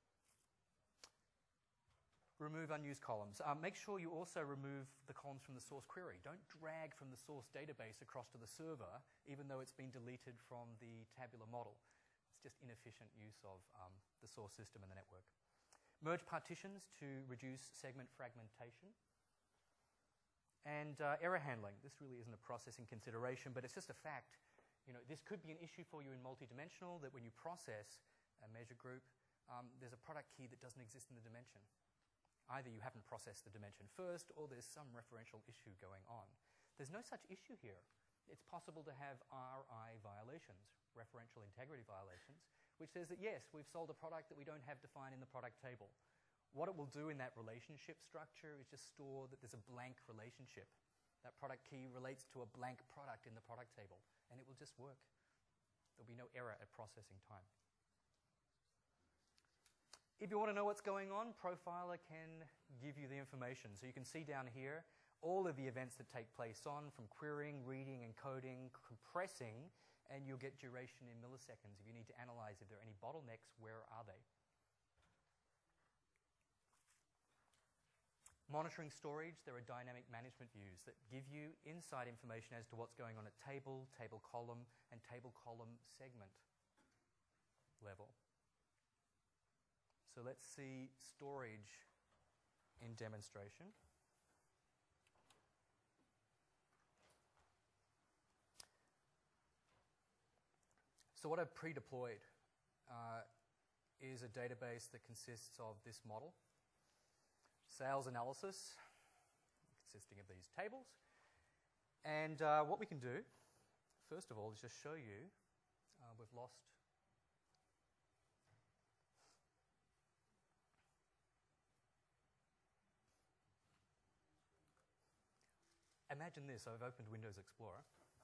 Remove unused columns. Um, make sure you also remove the columns from the source query. Don't drag from the source database across to the server, even though it's been deleted from the tabular model. It's just inefficient use of um, the source system and the network. Merge partitions to reduce segment fragmentation. And uh, error handling. This really isn't a processing consideration, but it's just a fact. You know, this could be an issue for you in multidimensional, that when you process a measure group, um, there's a product key that doesn't exist in the dimension. Either you haven't processed the dimension first, or there's some referential issue going on. There's no such issue here. It's possible to have R I violations, referential integrity violations, which says that yes, we've sold a product that we don't have defined in the product table. What it will do in that relationship structure is just store that there's a blank relationship. That product key relates to a blank product in the product table, and it will just work. There'll be no error at processing time. If you want to know what's going on, Profiler can give you the information. So you can see down here all of the events that take place on, from querying, reading, encoding, compressing, and you'll get duration in milliseconds. If you need to analyze if there are any bottlenecks, where are they? Monitoring storage, there are dynamic management views that give you inside information as to what's going on at table, table column, and table column segment level. So let's see storage in demonstration. So what I've pre-deployed uh, is a database that consists of this model. Sales analysis, consisting of these tables. And uh, what we can do, first of all, is just show you, uh, we've lost imagine this. I've opened Windows Explorer.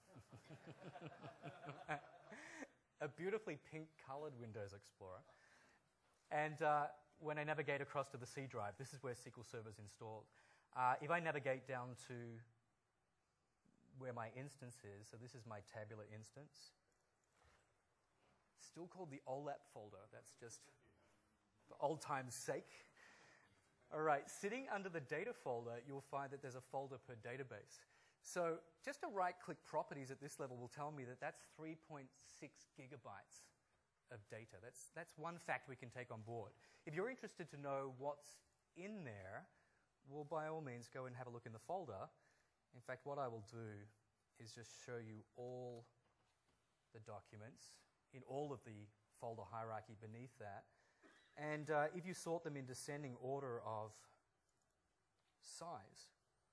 A beautifully pink-colored Windows Explorer. And uh, when I navigate across to the C drive, this is where S Q L Server is installed. Uh, if I navigate down to where my instance is, so this is my tabular instance, still called the O L A P folder. That's just for old time's sake. All right, sitting under the data folder, you'll find that there's a folder per database. So just a right-click properties at this level will tell me that that's three point six gigabytes of data. That's, that's one fact we can take on board. If you're interested to know what's in there, well, by all means, go and have a look in the folder. In fact, what I will do is just show you all the documents in all of the folder hierarchy beneath that. And uh, if you sort them in descending order of size,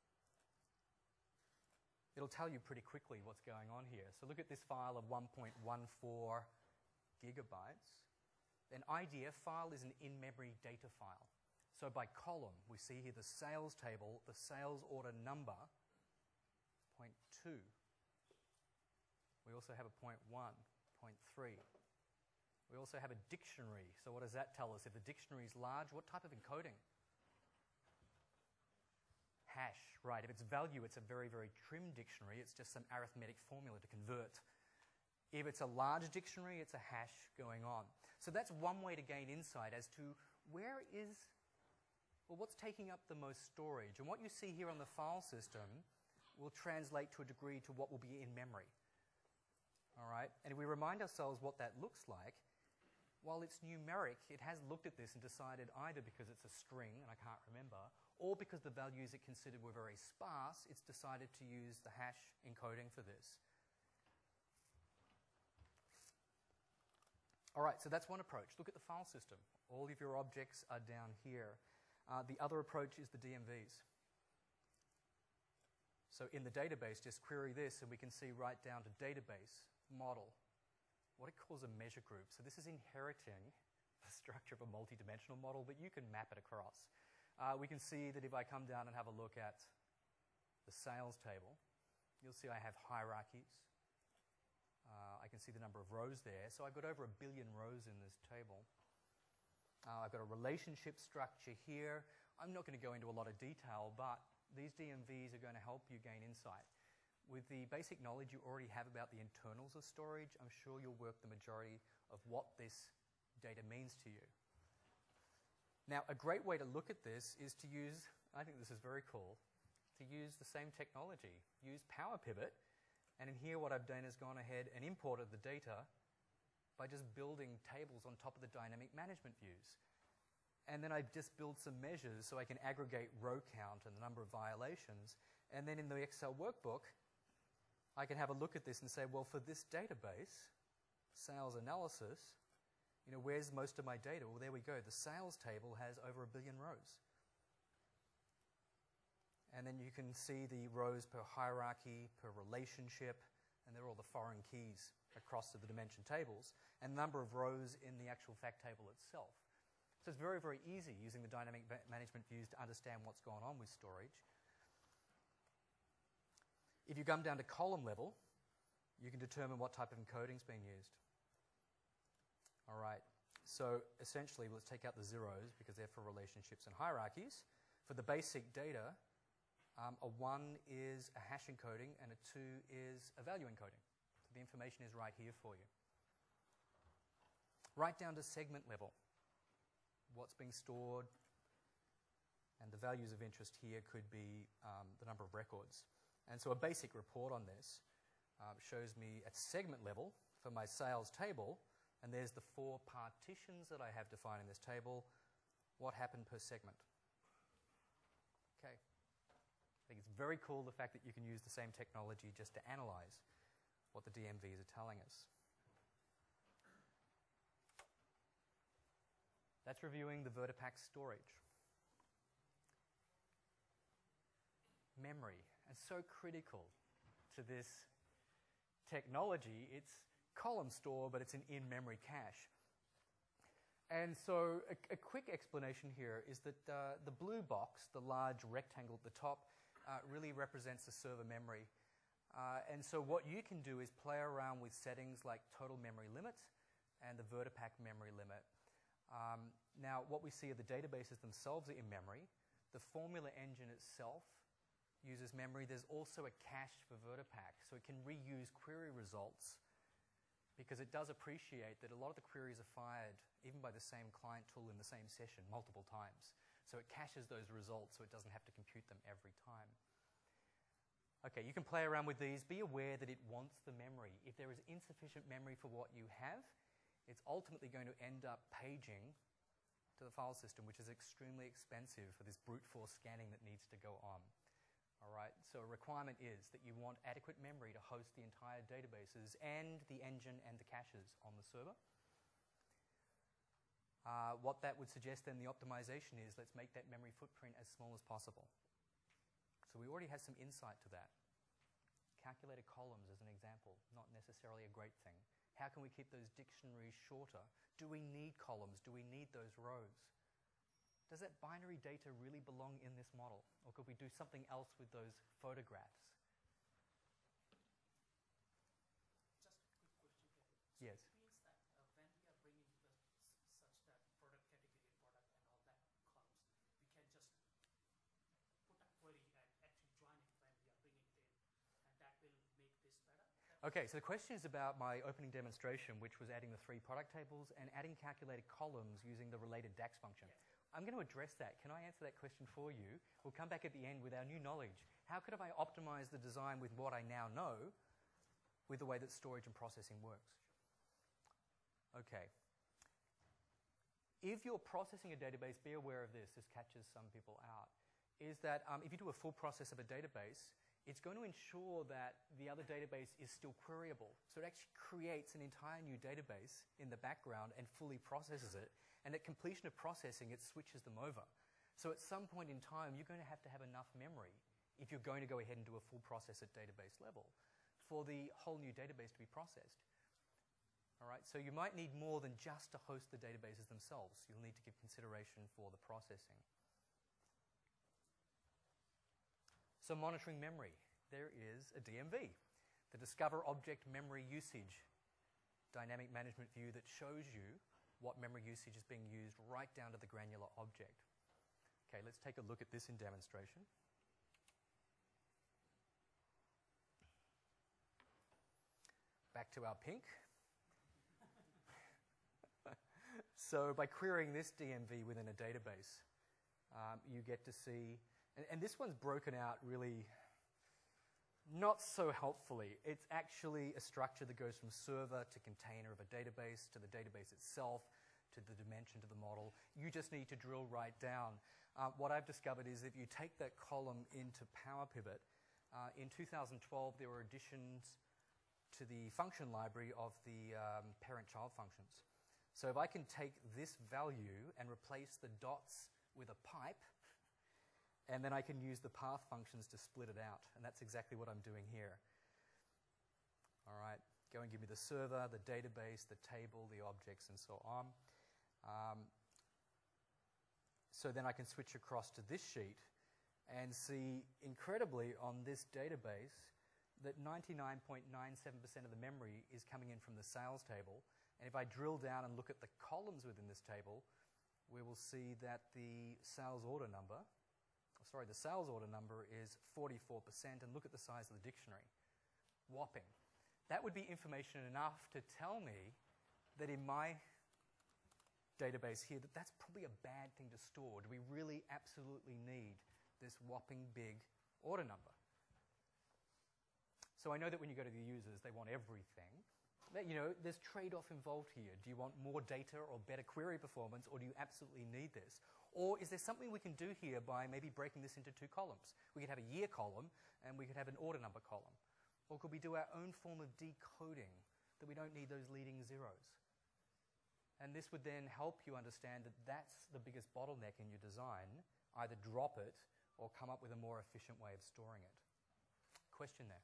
it'll tell you pretty quickly what's going on here. So look at this file of one point one four gigabytes. An I D F file is an in-memory data file. So by column, we see here the sales table, the sales order number, point two. We also have a point one, point three. We also have a dictionary. So what does that tell us? If the dictionary is large, what type of encoding? Hash, right. If it's value, it's a very, very trim dictionary. It's just some arithmetic formula to convert. If it's a large dictionary, it's a hash going on. So that's one way to gain insight as to where is, well, what's taking up the most storage. And what you see here on the file system will translate to a degree to what will be in memory. All right? And if we remind ourselves what that looks like, while it's numeric, it has looked at this and decided either because it's a string, and I can't remember, or because the values it considered were very sparse, it's decided to use the hash encoding for this. All right, so that's one approach. Look at the file system. All of your objects are down here. Uh, the other approach is the D M Vs. So in the database, just query this, and we can see right down to database, model, what it calls a measure group. So this is inheriting the structure of a multi-dimensional model, but you can map it across. Uh, we can see that if I come down and have a look at the sales table, you'll see I have hierarchies. Uh, I can see the number of rows there. So I've got over a billion rows in this table. Uh, I've got a relationship structure here. I'm not going to go into a lot of detail, but these D M Vs are going to help you gain insight. With the basic knowledge you already have about the internals of storage, I'm sure you'll work the majority of what this data means to you. Now, a great way to look at this is to use, I think this is very cool, to use the same technology. Use PowerPivot, and in here what I've done is gone ahead and imported the data by just building tables on top of the dynamic management views. And then I just build some measures so I can aggregate row count and the number of violations. And then in the Excel workbook, I can have a look at this and say, well, for this database, sales analysis, you know, where's most of my data? Well, there we go. The sales table has over a billion rows. And then you can see the rows per hierarchy, per relationship, and they're all the foreign keys across to the dimension tables, and the number of rows in the actual fact table itself. So it's very, very easy using the dynamic management views to understand what's going on with storage. If you come down to column level, you can determine what type of encoding is being used. All right, so essentially, let's take out the zeros because they're for relationships and hierarchies. For the basic data, um, a one is a hash encoding and a two is a value encoding. So the information is right here for you. Right down to segment level, what's being stored, and the values of interest here could be um, the number of records. And so a basic report on this uh, shows me at segment level for my sales table, and there's the four partitions that I have defined in this table, what happened per segment. Okay. I think it's very cool the fact that you can use the same technology just to analyze what the D M Vs are telling us. That's reviewing the Vertipack storage. Memory, and so critical to this technology. It's column store, but it's an in-memory cache. And so a, a quick explanation here is that uh, the blue box, the large rectangle at the top, uh, really represents the server memory. Uh, and so what you can do is play around with settings like total memory limit and the VertiPack memory limit. Um, now, what we see are the databases themselves are in memory. The formula engine itself uses memory. There's also a cache for VertiPack, so it can reuse query results because it does appreciate that a lot of the queries are fired even by the same client tool in the same session multiple times. So it caches those results so it doesn't have to compute them every time. Okay, you can play around with these. Be aware that it wants the memory. If there is insufficient memory for what you have, it's ultimately going to end up paging to the file system, which is extremely expensive for this brute force scanning that needs to go on. All right, so a requirement is that you want adequate memory to host the entire databases and the engine and the caches on the server. Uh, what that would suggest then, the optimization is, let's make that memory footprint as small as possible. So we already have some insight to that. Calculated columns as an example, not necessarily a great thing. How can we keep those dictionaries shorter? Do we need columns? Do we need those rows? Does that binary data really belong in this model? Or could we do something else with those photographs? Just a quick question, Kevin. So Yes. it means that uh, when we are bringing the, such that product category, product and all that columns, we can just put a query and actually join it when we are bringing it in, and that will make this better? Okay, so the question is about my opening demonstration, which was adding the three product tables and adding calculated columns using the related DAX function. Yes. I'm going to address that. Can I answer that question for you? We'll come back at the end with our new knowledge. How could I optimize the design with what I now know with the way that storage and processing works? Okay. If you're processing a database, be aware of this. This catches some people out. Is that um, if you do a full process of a database, it's going to ensure that the other database is still queryable. So it actually creates an entire new database in the background and fully processes it. And at completion of processing, it switches them over. So at some point in time, you're going to have to have enough memory if you're going to go ahead and do a full process at database level for the whole new database to be processed. All right, so you might need more than just to host the databases themselves. You'll need to give consideration for the processing. So monitoring memory, there is a D M V, the Discover Object Memory Usage dynamic management view that shows you what memory usage is being used right down to the granular object. Okay, let's take a look at this in demonstration. Back to our pink. So by querying this D M V within a database, um, you get to see, and, and this one's broken out really not so helpfully. It's actually a structure that goes from server to container of a database to the database itself to the dimension to the model. You just need to drill right down. Uh, what I've discovered is if you take that column into PowerPivot, uh, in two thousand twelve there were additions to the function library of the um, parent-child functions. So if I can take this value and replace the dots with a pipe, and then I can use the path functions to split it out. And that's exactly what I'm doing here. All right, go and give me the server, the database, the table, the objects, and so on. Um, so then I can switch across to this sheet and see, incredibly, on this database, that ninety-nine point nine seven percent of the memory is coming in from the sales table. And if I drill down and look at the columns within this table, we will see that the sales order number, sorry, the sales order number is forty-four percent, and look at the size of the dictionary. Whopping. That would be information enough to tell me that in my database here, that that's probably a bad thing to store. Do we really absolutely need this whopping big order number? So I know that when you go to the users, they want everything. That, you know, there's trade-off involved here. Do you want more data or better query performance, or do you absolutely need this? Or is there something we can do here by maybe breaking this into two columns? We could have a year column, and we could have an order number column. Or could we do our own form of decoding that we don't need those leading zeros? And this would then help you understand that that's the biggest bottleneck in your design. Either drop it or come up with a more efficient way of storing it. Question there?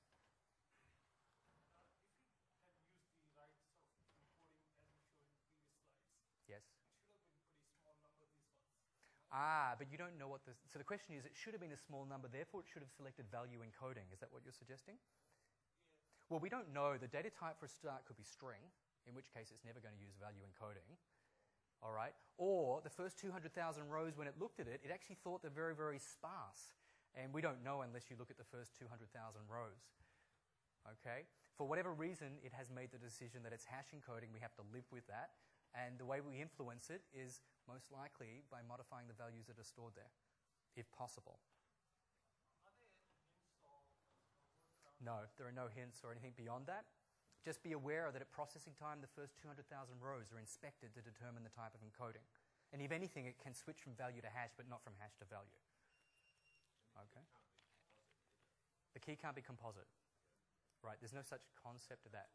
Ah, but you don't know what the... So the question is, it should have been a small number, therefore it should have selected value encoding. Is that what you're suggesting? Yeah. Well, we don't know. The data type for a start could be string, in which case it's never going to use value encoding. All right? Or the first two hundred thousand rows, when it looked at it, it actually thought they're very, very sparse. And we don't know unless you look at the first two hundred thousand rows. Okay? For whatever reason, it has made the decision that it's hash encoding. We have to live with that. And the way we influence it is most likely by modifying the values that are stored there, if possible. Are there any hints or, or No, there are no hints or anything beyond that. Just be aware that at processing time, the first two hundred thousand rows are inspected to determine the type of encoding. And if anything, it can switch from value to hash, but not from hash to value. Okay? The key can't be composite. Right, there's no such concept of that.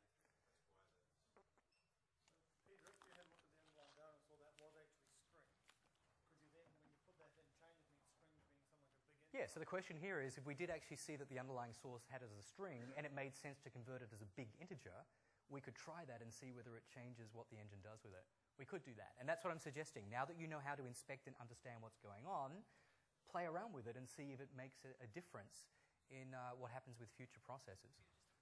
Peter, if you had looked at the underlying data and saw that was actually string, could you then, when you put that in, change it to mean string being something like a big integer? Yeah, so the question here is, if we did actually see that the underlying source had it as a string and it made sense to convert it as a big integer, we could try that and see whether it changes what the engine does with it. We could do that. And that's what I'm suggesting. Now that you know how to inspect and understand what's going on, play around with it and see if it makes a, a difference in uh, what happens with future processes.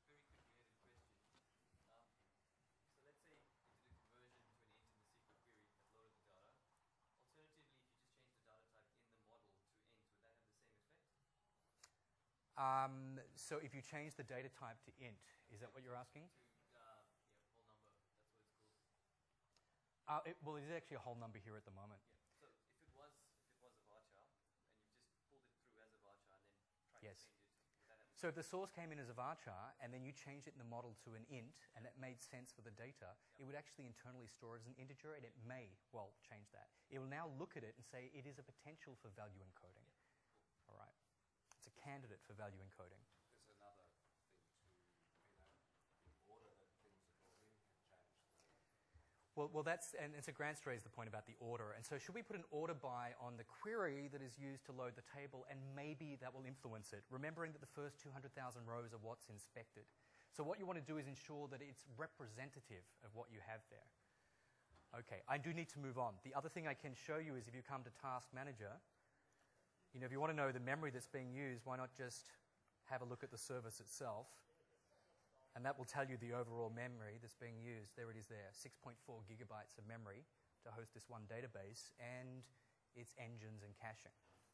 Um, so if you change the data type to int, is that what you're asking? To, uh, yeah, whole number, that's what it's called. Uh, it, well, it is actually a whole number here at the moment. Yeah. So if it was, if it was a varchar, and you just pulled it through as a varchar and then tried Yes. to change it, would that have So if the source came in as a varchar and then you changed it in the model to an int and it made sense for the data, it would actually internally store it as an integer and it may, well, change that. It will now look at it and say it is a potential for value encoding. All right. It's a candidate for value encoding. There's another thing to, you know, the order that things are brought in can change. The Well, well, that's, and, and so Grant's raised the point about the order. And so should we put an order by on the query that is used to load the table, and maybe that will influence it, remembering that the first two hundred thousand rows are what's inspected. So what you want to do is ensure that it's representative of what you have there. Okay, I do need to move on. The other thing I can show you is if you come to Task Manager, you know, if you want to know the memory that's being used, why not just have a look at the service itself? And that will tell you the overall memory that's being used. There it is there, six point four gigabytes of memory to host this one database and its engines and caching.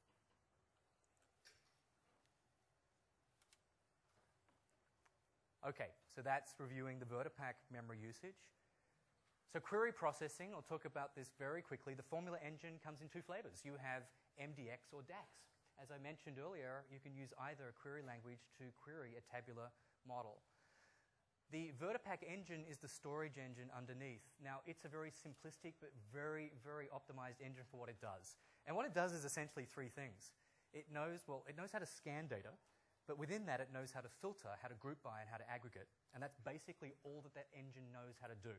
Okay, so that's reviewing the VertiPaq memory usage. So query processing, I'll talk about this very quickly. The Formula Engine comes in two flavors. You have M D X or DAX. As I mentioned earlier, you can use either a query language to query a tabular model. The VertiPaq engine is the storage engine underneath. Now, it's a very simplistic but very, very optimized engine for what it does. And what it does is essentially three things. It knows, well, it knows how to scan data, but within that, it knows how to filter, how to group by, and how to aggregate. And that's basically all that that engine knows how to do.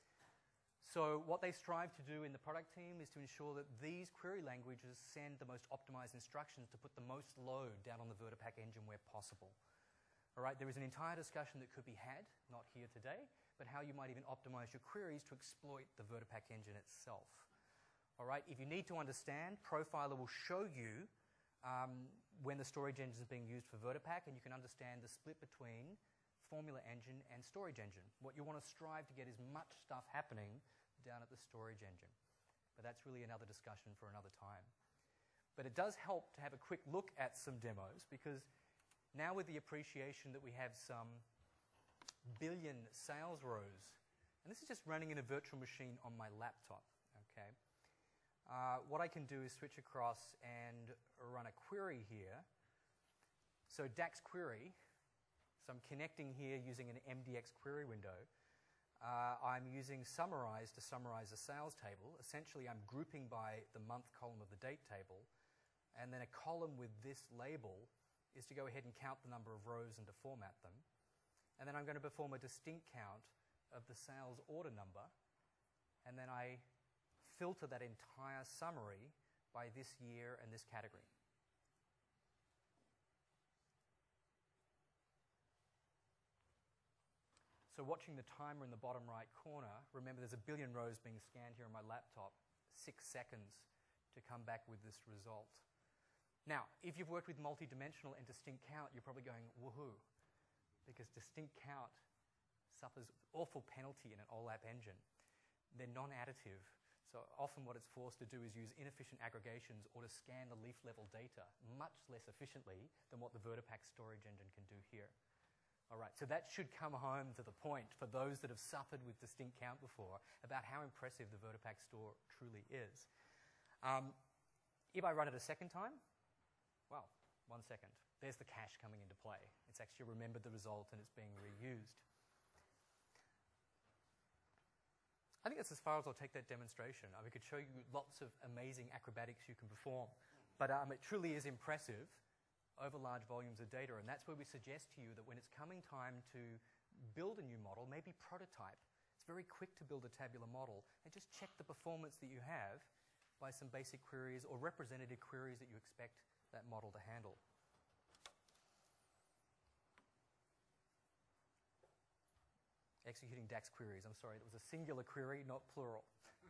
So what they strive to do in the product team is to ensure that these query languages send the most optimized instructions to put the most load down on the VertiPaq engine where possible. All right, there is an entire discussion that could be had, not here today, but how you might even optimize your queries to exploit the VertiPaq engine itself. All right, if you need to understand, Profiler will show you um, when the storage engine is being used for VertiPaq, and you can understand the split between Formula Engine and storage engine. What you want to strive to get is much stuff happening down at the storage engine. But that's really another discussion for another time. But it does help to have a quick look at some demos, because now with the appreciation that we have some billion sales rows, and this is just running in a virtual machine on my laptop, okay? Uh, what I can do is switch across and run a query here. So DAX query, so I'm connecting here using an M D X query window. Uh, I'm using summarize to summarize a sales table. Essentially, I'm grouping by the month column of the date table, and then a column with this label is to go ahead and count the number of rows and to format them. And then I'm going to perform a distinct count of the sales order number, and then I filter that entire summary by this year and this category. So watching the timer in the bottom right corner, remember there's a billion rows being scanned here on my laptop, six seconds to come back with this result. Now, if you've worked with multi-dimensional and distinct count, you're probably going, woohoo, because distinct count suffers awful penalty in an O LAP engine. They're non-additive, so often what it's forced to do is use inefficient aggregations or to scan the leaf level data much less efficiently than what the Vertipack storage engine can do here. All right, so that should come home to the point for those that have suffered with distinct count before about how impressive the Vertipack store truly is. Um, if I run it a second time, well, one second. There's the cache coming into play. It's actually remembered the result and it's being reused. I think that's as far as I'll take that demonstration. I mean, we could show you lots of amazing acrobatics you can perform, but um, it truly is impressive over large volumes of data, and that's where we suggest to you that when it's coming time to build a new model, maybe prototype. It's very quick to build a tabular model, and just check the performance that you have by some basic queries or representative queries that you expect that model to handle. Executing DAX queries. I'm sorry, it was a singular query, not plural.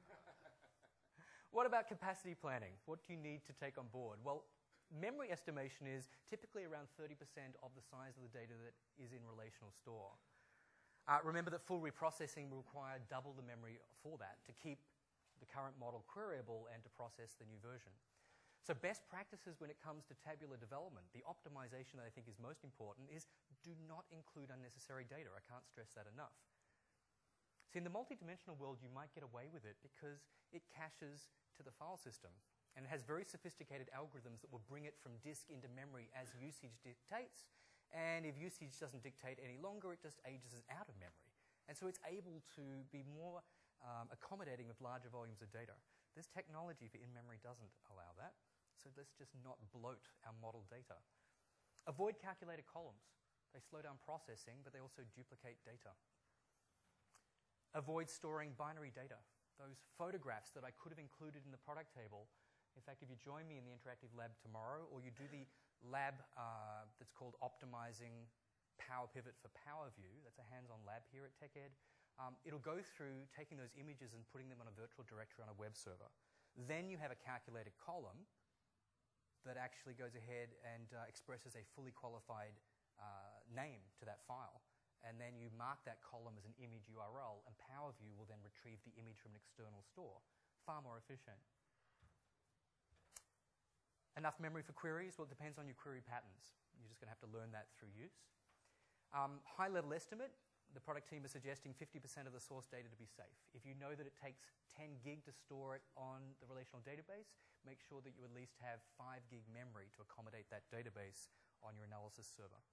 What about capacity planning? What do you need to take on board? Well, memory estimation is typically around thirty percent of the size of the data that is in relational store. Uh, remember that full reprocessing will require double the memory for that to keep the current model queryable and to process the new version. So best practices when it comes to tabular development, the optimization that I think is most important is do not include unnecessary data. I can't stress that enough. See, in the multi-dimensional world, you might get away with it because it caches to the file system and has very sophisticated algorithms that will bring it from disk into memory as usage dictates. And if usage doesn't dictate any longer, it just ages it out of memory. And so it's able to be more um, accommodating of larger volumes of data. This technology for in-memory doesn't allow that. So let's just not bloat our model data. Avoid calculated columns. They slow down processing, but they also duplicate data. Avoid storing binary data. Those photographs that I could have included in the product table. In fact, if you join me in the interactive lab tomorrow, or you do the lab uh, that's called Optimizing Power Pivot for PowerView, that's a hands-on lab here at TechEd, um, it'll go through taking those images and putting them on a virtual directory on a web server. Then you have a calculated column that actually goes ahead and uh, expresses a fully qualified uh, name to that file. And then you mark that column as an image U R L, and PowerView will then retrieve the image from an external store. Far more efficient. Enough memory for queries? Well, it depends on your query patterns. You're just going to have to learn that through use. Um, high-level estimate, the product team is suggesting fifty percent of the source data to be safe. If you know that it takes ten gig to store it on the relational database, make sure that you at least have five gig memory to accommodate that database on your analysis server.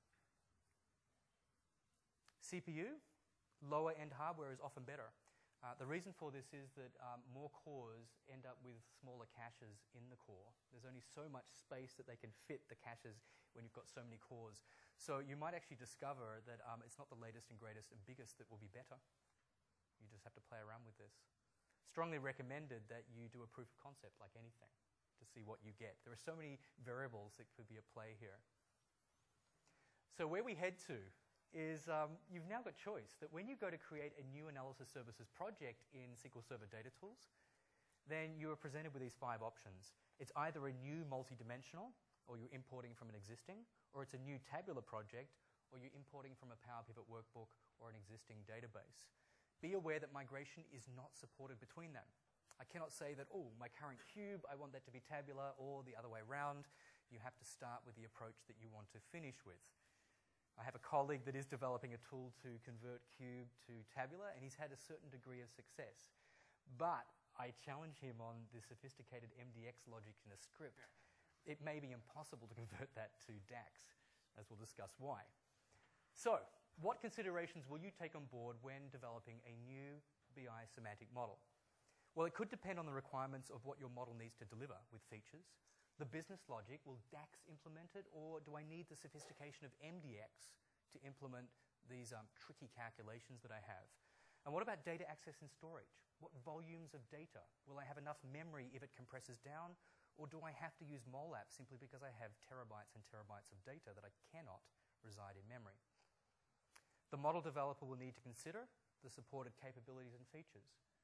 C P U, lower-end hardware is often better. Uh, the reason for this is that um, more cores end up with smaller caches in the core. There's only so much space that they can fit the caches when you've got so many cores. So you might actually discover that um, it's not the latest and greatest and biggest that will be better. You just have to play around with this. Strongly recommended that you do a proof of concept like anything to see what you get. There are so many variables that could be at play here. So where we head to is um, you've now got choice that when you go to create a new analysis services project in S Q L Server Data Tools, then you are presented with these five options. It's either a new multi-dimensional, or you're importing from an existing, or it's a new tabular project, or you're importing from a Power Pivot workbook or an existing database. Be aware that migration is not supported between them. I cannot say that, oh, my current cube, I want that to be tabular, or the other way around. You have to start with the approach that you want to finish with. I have a colleague that is developing a tool to convert cube to tabular, and he's had a certain degree of success. But I challenge him on the sophisticated M D X logic in a script. It may be impossible to convert that to DAX, as we'll discuss why. So, what considerations will you take on board when developing a new B I semantic model? Well, it could depend on the requirements of what your model needs to deliver with features. The business logic, will DAX implement it, or do I need the sophistication of M D X to implement these um, tricky calculations that I have? And what about data access and storage? What volumes of data? Will I have enough memory if it compresses down, or do I have to use MOLAP simply because I have terabytes and terabytes of data that I cannot reside in memory? The model developer will need to consider the supported capabilities and features. For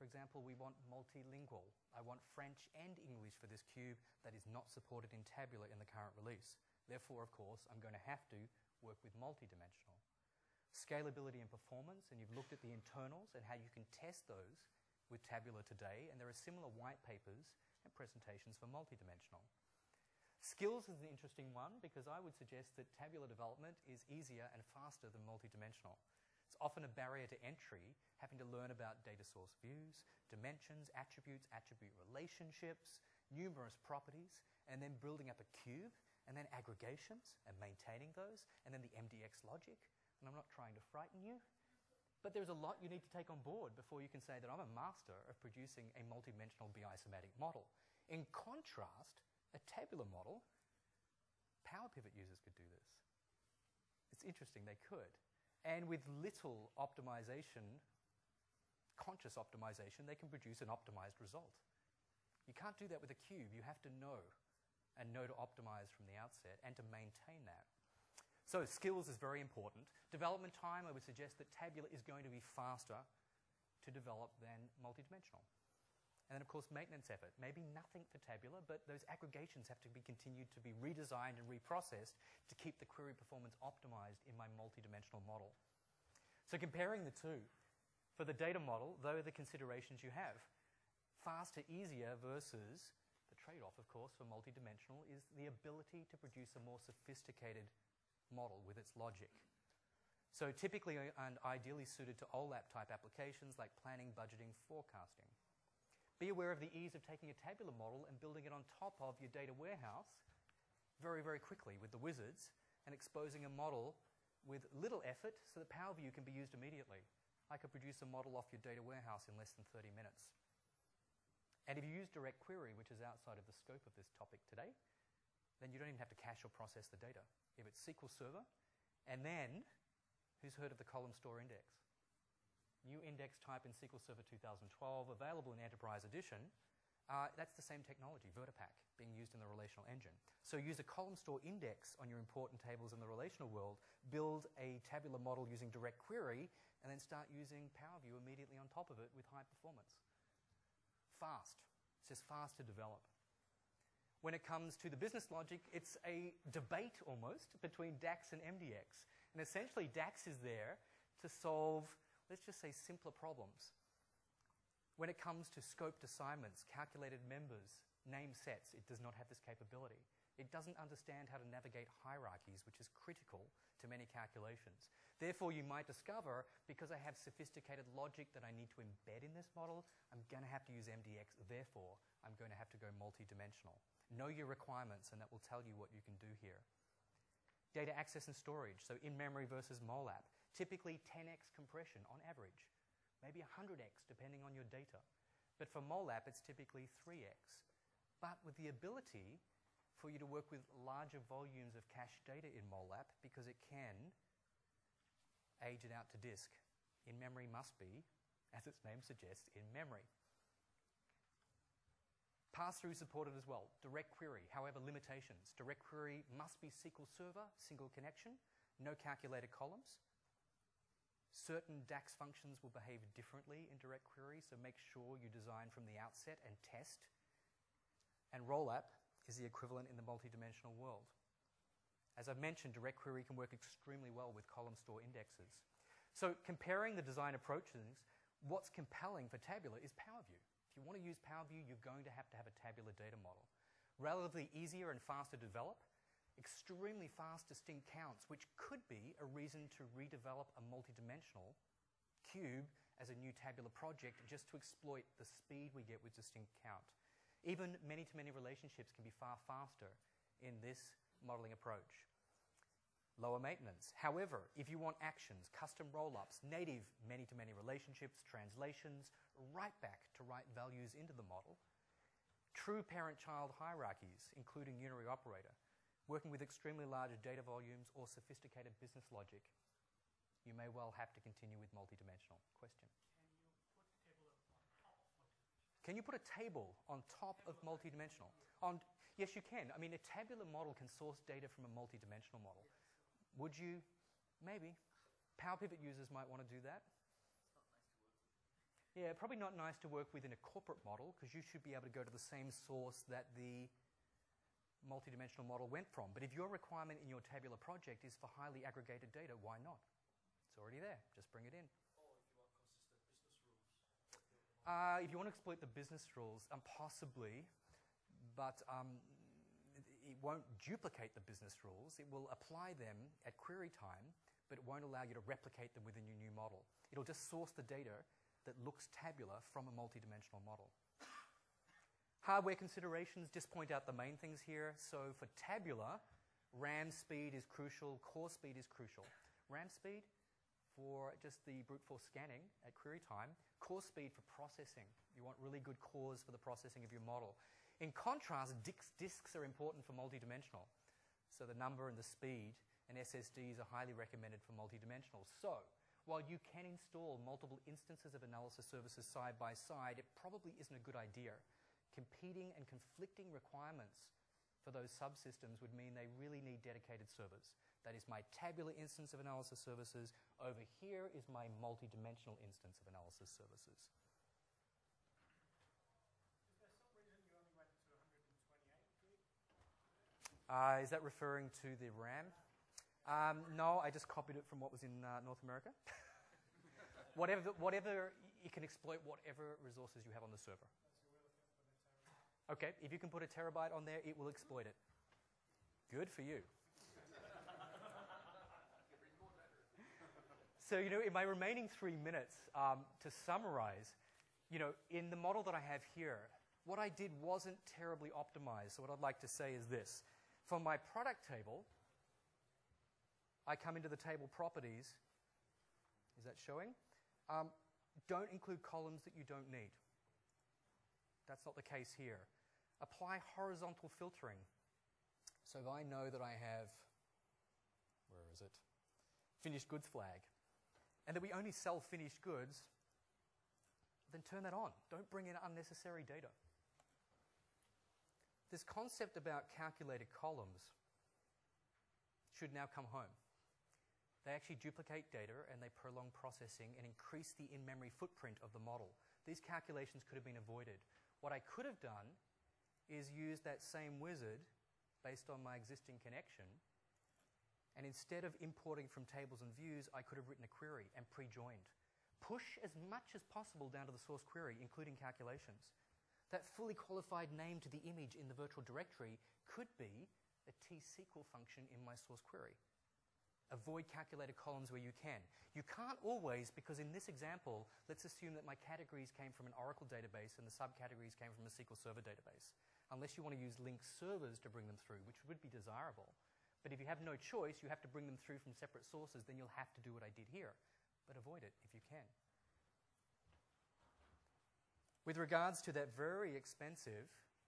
For example, we want multilingual. I want French and English for this cube that is not supported in Tabular in the current release. Therefore, of course, I'm going to have to work with multidimensional. Scalability and performance, and you've looked at the internals and how you can test those with Tabular today, and there are similar white papers and presentations for multidimensional. Skills is an interesting one because I would suggest that tabular development is easier and faster than multidimensional. It's often a barrier to entry, having to learn about data source views, dimensions, attributes, attribute relationships, numerous properties, and then building up a cube, and then aggregations and maintaining those, and then the M D X logic. And I'm not trying to frighten you, but there's a lot you need to take on board before you can say that I'm a master of producing a multidimensional bi-semantic model. In contrast, a tabular model, Power Pivot users could do this. It's interesting, they could. And with little optimization, conscious optimization, they can produce an optimized result. You can't do that with a cube. You have to know and know to optimize from the outset and to maintain that. So skills is very important. Development time, I would suggest that tabular is going to be faster to develop than multidimensional. And then, of course, maintenance effort. Maybe nothing for tabular, but those aggregations have to be continued to be redesigned and reprocessed to keep the query performance optimized in my multidimensional model. So comparing the two, for the data model, though are the considerations you have. Faster, easier versus the trade-off, of course, for multidimensional is the ability to produce a more sophisticated model with its logic. So typically and ideally suited to O LAP type applications like planning, budgeting, forecasting. Be aware of the ease of taking a tabular model and building it on top of your data warehouse very, very quickly with the wizards and exposing a model with little effort so that Power View can be used immediately. I could produce a model off your data warehouse in less than thirty minutes. And if you use direct query, which is outside of the scope of this topic today, then you don't even have to cache or process the data. If it's S Q L Server, and then, who's heard of the column store index? New index type in S Q L Server two thousand twelve, available in Enterprise Edition. Uh, that's the same technology, Vertipack, being used in the relational engine. So use a column store index on your important tables in the relational world, build a tabular model using direct query, and then start using Power View immediately on top of it with high performance. Fast. It's just fast to develop. When it comes to the business logic, it's a debate almost between DAX and M D X. And essentially, DAX is there to solve, let's just say, simpler problems. When it comes to scoped assignments, calculated members, name sets, it does not have this capability. It doesn't understand how to navigate hierarchies, which is critical to many calculations. Therefore, you might discover, because I have sophisticated logic that I need to embed in this model, I'm going to have to use M D X. Therefore, I'm going to have to go multidimensional. Know your requirements, and that will tell you what you can do here. Data access and storage, so in-memory versus MOLAP. Typically ten X compression on average, maybe one hundred X depending on your data. But for MOLAP, it's typically three X. But with the ability for you to work with larger volumes of cached data in MOLAP, because it can age it out to disk. In-memory must be, as its name suggests, in memory. Pass-through supported as well. Direct query, however, limitations. Direct query must be S Q L Server, single connection, no calculated columns. Certain DAX functions will behave differently in direct query, so make sure you design from the outset and test. And rollup is the equivalent in the multidimensional world. As I've mentioned, direct query can work extremely well with column store indexes. So comparing the design approaches, what's compelling for tabular is Power View. If you want to use Power View, you're going to have to have a tabular data model. Relatively easier and faster to develop, extremely fast distinct counts, which could be a reason to redevelop a multidimensional cube as a new tabular project just to exploit the speed we get with distinct count. Even many-to-many relationships can be far faster in this modeling approach. Lower maintenance. However, if you want actions, custom roll-ups, native many-to-many relationships, translations, right back to write values into the model, true parent-child hierarchies, including unary operator, working with extremely large data volumes or sophisticated business logic, you may well have to continue with multidimensional. Question? Can you put a table on top of multidimensional? On, yes, you can. I mean, a tabular model can source data from a multidimensional model. Would you? Maybe. Power Pivot users might want to do that. Yeah, probably not nice to work with in a corporate model because you should be able to go to the same source that the multidimensional model went from. But if your requirement in your tabular project is for highly aggregated data, why not? It's already there. Just bring it in. Or if you want consistent business rules. Uh, if you want to exploit the business rules, um, possibly, but um, it won't duplicate the business rules. It will apply them at query time, but it won't allow you to replicate them within your new model. It'll just source the data that looks tabular from a multidimensional model. Hardware considerations, just point out the main things here. So for tabular, RAM speed is crucial, core speed is crucial. RAM speed for just the brute force scanning at query time, core speed for processing. You want really good cores for the processing of your model. In contrast, disks, disks are important for multidimensional. So the number and the speed, and S S Ds are highly recommended for multidimensional. So while you can install multiple instances of analysis services side by side, it probably isn't a good idea. Competing and conflicting requirements for those subsystems would mean they really need dedicated servers. That is my tabular instance of analysis services. Over here is my multidimensional instance of analysis services. Uh, is that referring to the RAM? Um, no, I just copied it from what was in uh, North America. whatever, the, whatever, you can exploit whatever resources you have on the server. Okay, if you can put a terabyte on there, it will exploit it. Good for you. So, you know, in my remaining three minutes, um, to summarize, you know, in the model that I have here, what I did wasn't terribly optimized. So what I'd like to say is this. For my product table, I come into the table properties. Is that showing? Um, don't include columns that you don't need. That's not the case here. Apply horizontal filtering. So if I know that I have, where is it? Finished goods flag, and that we only sell finished goods, then turn that on. Don't bring in unnecessary data. This concept about calculated columns should now come home. They actually duplicate data and they prolong processing and increase the in-memory footprint of the model. These calculations could have been avoided. What I could have done is use that same wizard based on my existing connection, and instead of importing from tables and views, I could have written a query and pre-joined. Push as much as possible down to the source query, including calculations. That fully qualified name to the image in the virtual directory could be a T S Q L function in my source query. Avoid calculated columns where you can. You can't always, because in this example, let's assume that my categories came from an Oracle database and the subcategories came from a S Q L Server database. Unless you want to use linked servers to bring them through, which would be desirable. But if you have no choice, you have to bring them through from separate sources, then you'll have to do what I did here. But avoid it if you can. With regards to that very expensive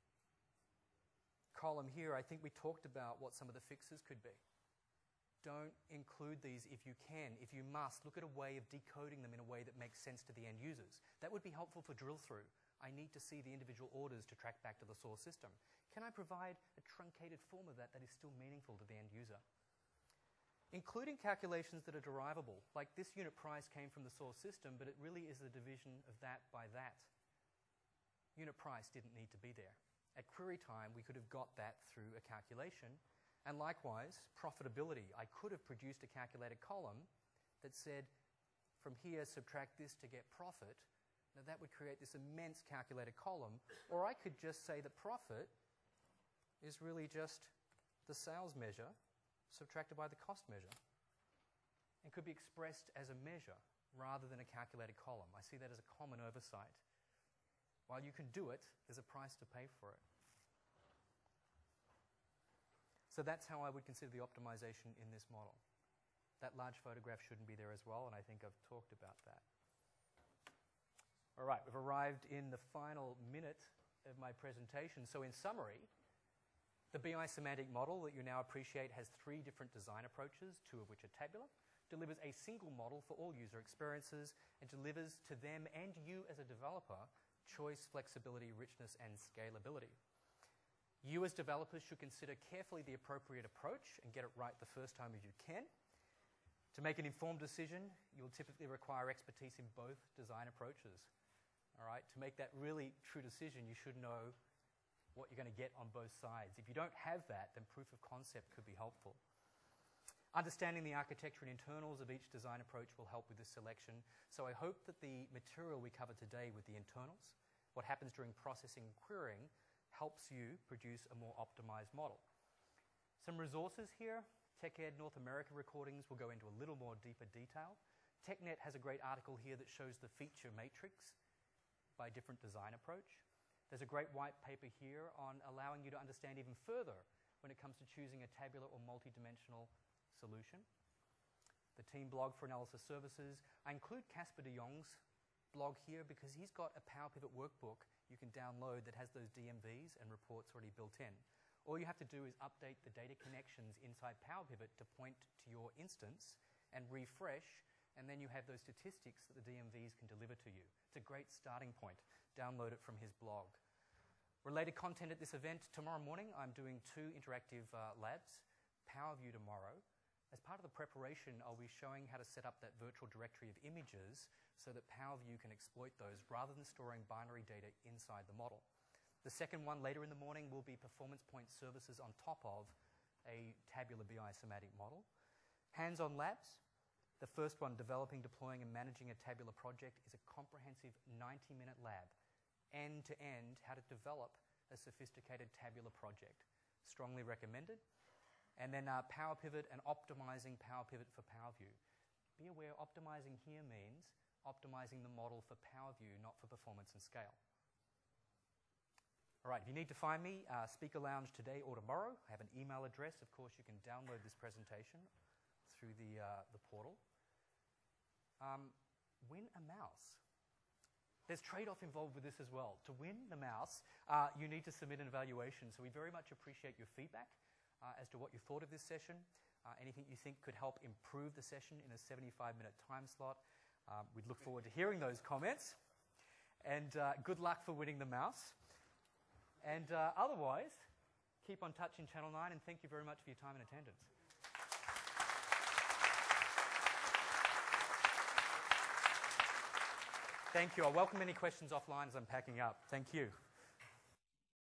column here, I think we talked about what some of the fixes could be. Don't include these if you can. If you must, look at a way of decoding them in a way that makes sense to the end users. That would be helpful for drill through. I need to see the individual orders to track back to the source system. Can I provide a truncated form of that that is still meaningful to the end user? Including calculations that are derivable, like this unit price came from the source system, but it really is the division of that by that. Unit price didn't need to be there. At query time, we could have got that through a calculation. And likewise, profitability. I could have produced a calculated column that said, from here, subtract this to get profit. Now that would create this immense calculated column. Or I could just say that profit is really just the sales measure subtracted by the cost measure. And could be expressed as a measure rather than a calculated column. I see that as a common oversight. While you can do it, there's a price to pay for it. So that's how I would consider the optimization in this model. That large photograph shouldn't be there as well, and I think I've talked about that. All right, we've arrived in the final minute of my presentation. So in summary, the B I semantic model that you now appreciate has three different design approaches, two of which are tabular, delivers a single model for all user experiences, and delivers to them and you as a developer choice, flexibility, richness, and scalability. You as developers should consider carefully the appropriate approach and get it right the first time as you can. To make an informed decision, you'll typically require expertise in both design approaches. All right, to make that really true decision, you should know what you're going to get on both sides. If you don't have that, then proof of concept could be helpful. Understanding the architecture and internals of each design approach will help with this selection. So I hope that the material we cover today with the internals, what happens during processing and querying, helps you produce a more optimized model. Some resources here. TechEd North America recordings will go into a little more deeper detail. TechNet has a great article here that shows the feature matrix by different design approach. There's a great white paper here on allowing you to understand even further when it comes to choosing a tabular or multi-dimensional solution. The team blog for analysis services. I include Casper de Jong's blog here because he's got a PowerPivot workbook you can download that has those D M Vs and reports already built in. All you have to do is update the data connections inside PowerPivot to point to your instance and refresh, and then you have those statistics that the D M Vs can deliver to you. It's a great starting point. Download it from his blog. Related content at this event. Tomorrow morning, I'm doing two interactive uh, labs. PowerView tomorrow. As part of the preparation, I'll be showing how to set up that virtual directory of images so that PowerView can exploit those rather than storing binary data inside the model. The second one later in the morning will be performance point services on top of a tabular B I semantic model. Hands-on labs. The first one, developing, deploying, and managing a tabular project, is a comprehensive ninety minute lab, end-to-end, how to develop a sophisticated tabular project. Strongly recommended. And then uh, PowerPivot and optimizing PowerPivot for PowerView. Be aware, optimizing here means optimizing the model for PowerView, not for performance and scale. All right, if you need to find me, uh, Speaker Lounge today or tomorrow. I have an email address. Of course, you can download this presentation through the, uh, the portal. Um, win a mouse. There's trade-off involved with this as well. To win the mouse, uh, you need to submit an evaluation. So we very much appreciate your feedback uh, as to what you thought of this session, uh, anything you think could help improve the session in a seventy-five minute time slot. Um, we'd look forward to hearing those comments. And uh, good luck for winning the mouse. And uh, otherwise, keep on touch in Channel nine, and thank you very much for your time and attendance. Thank you. I'll welcome any questions offline as I'm packing up. Thank you.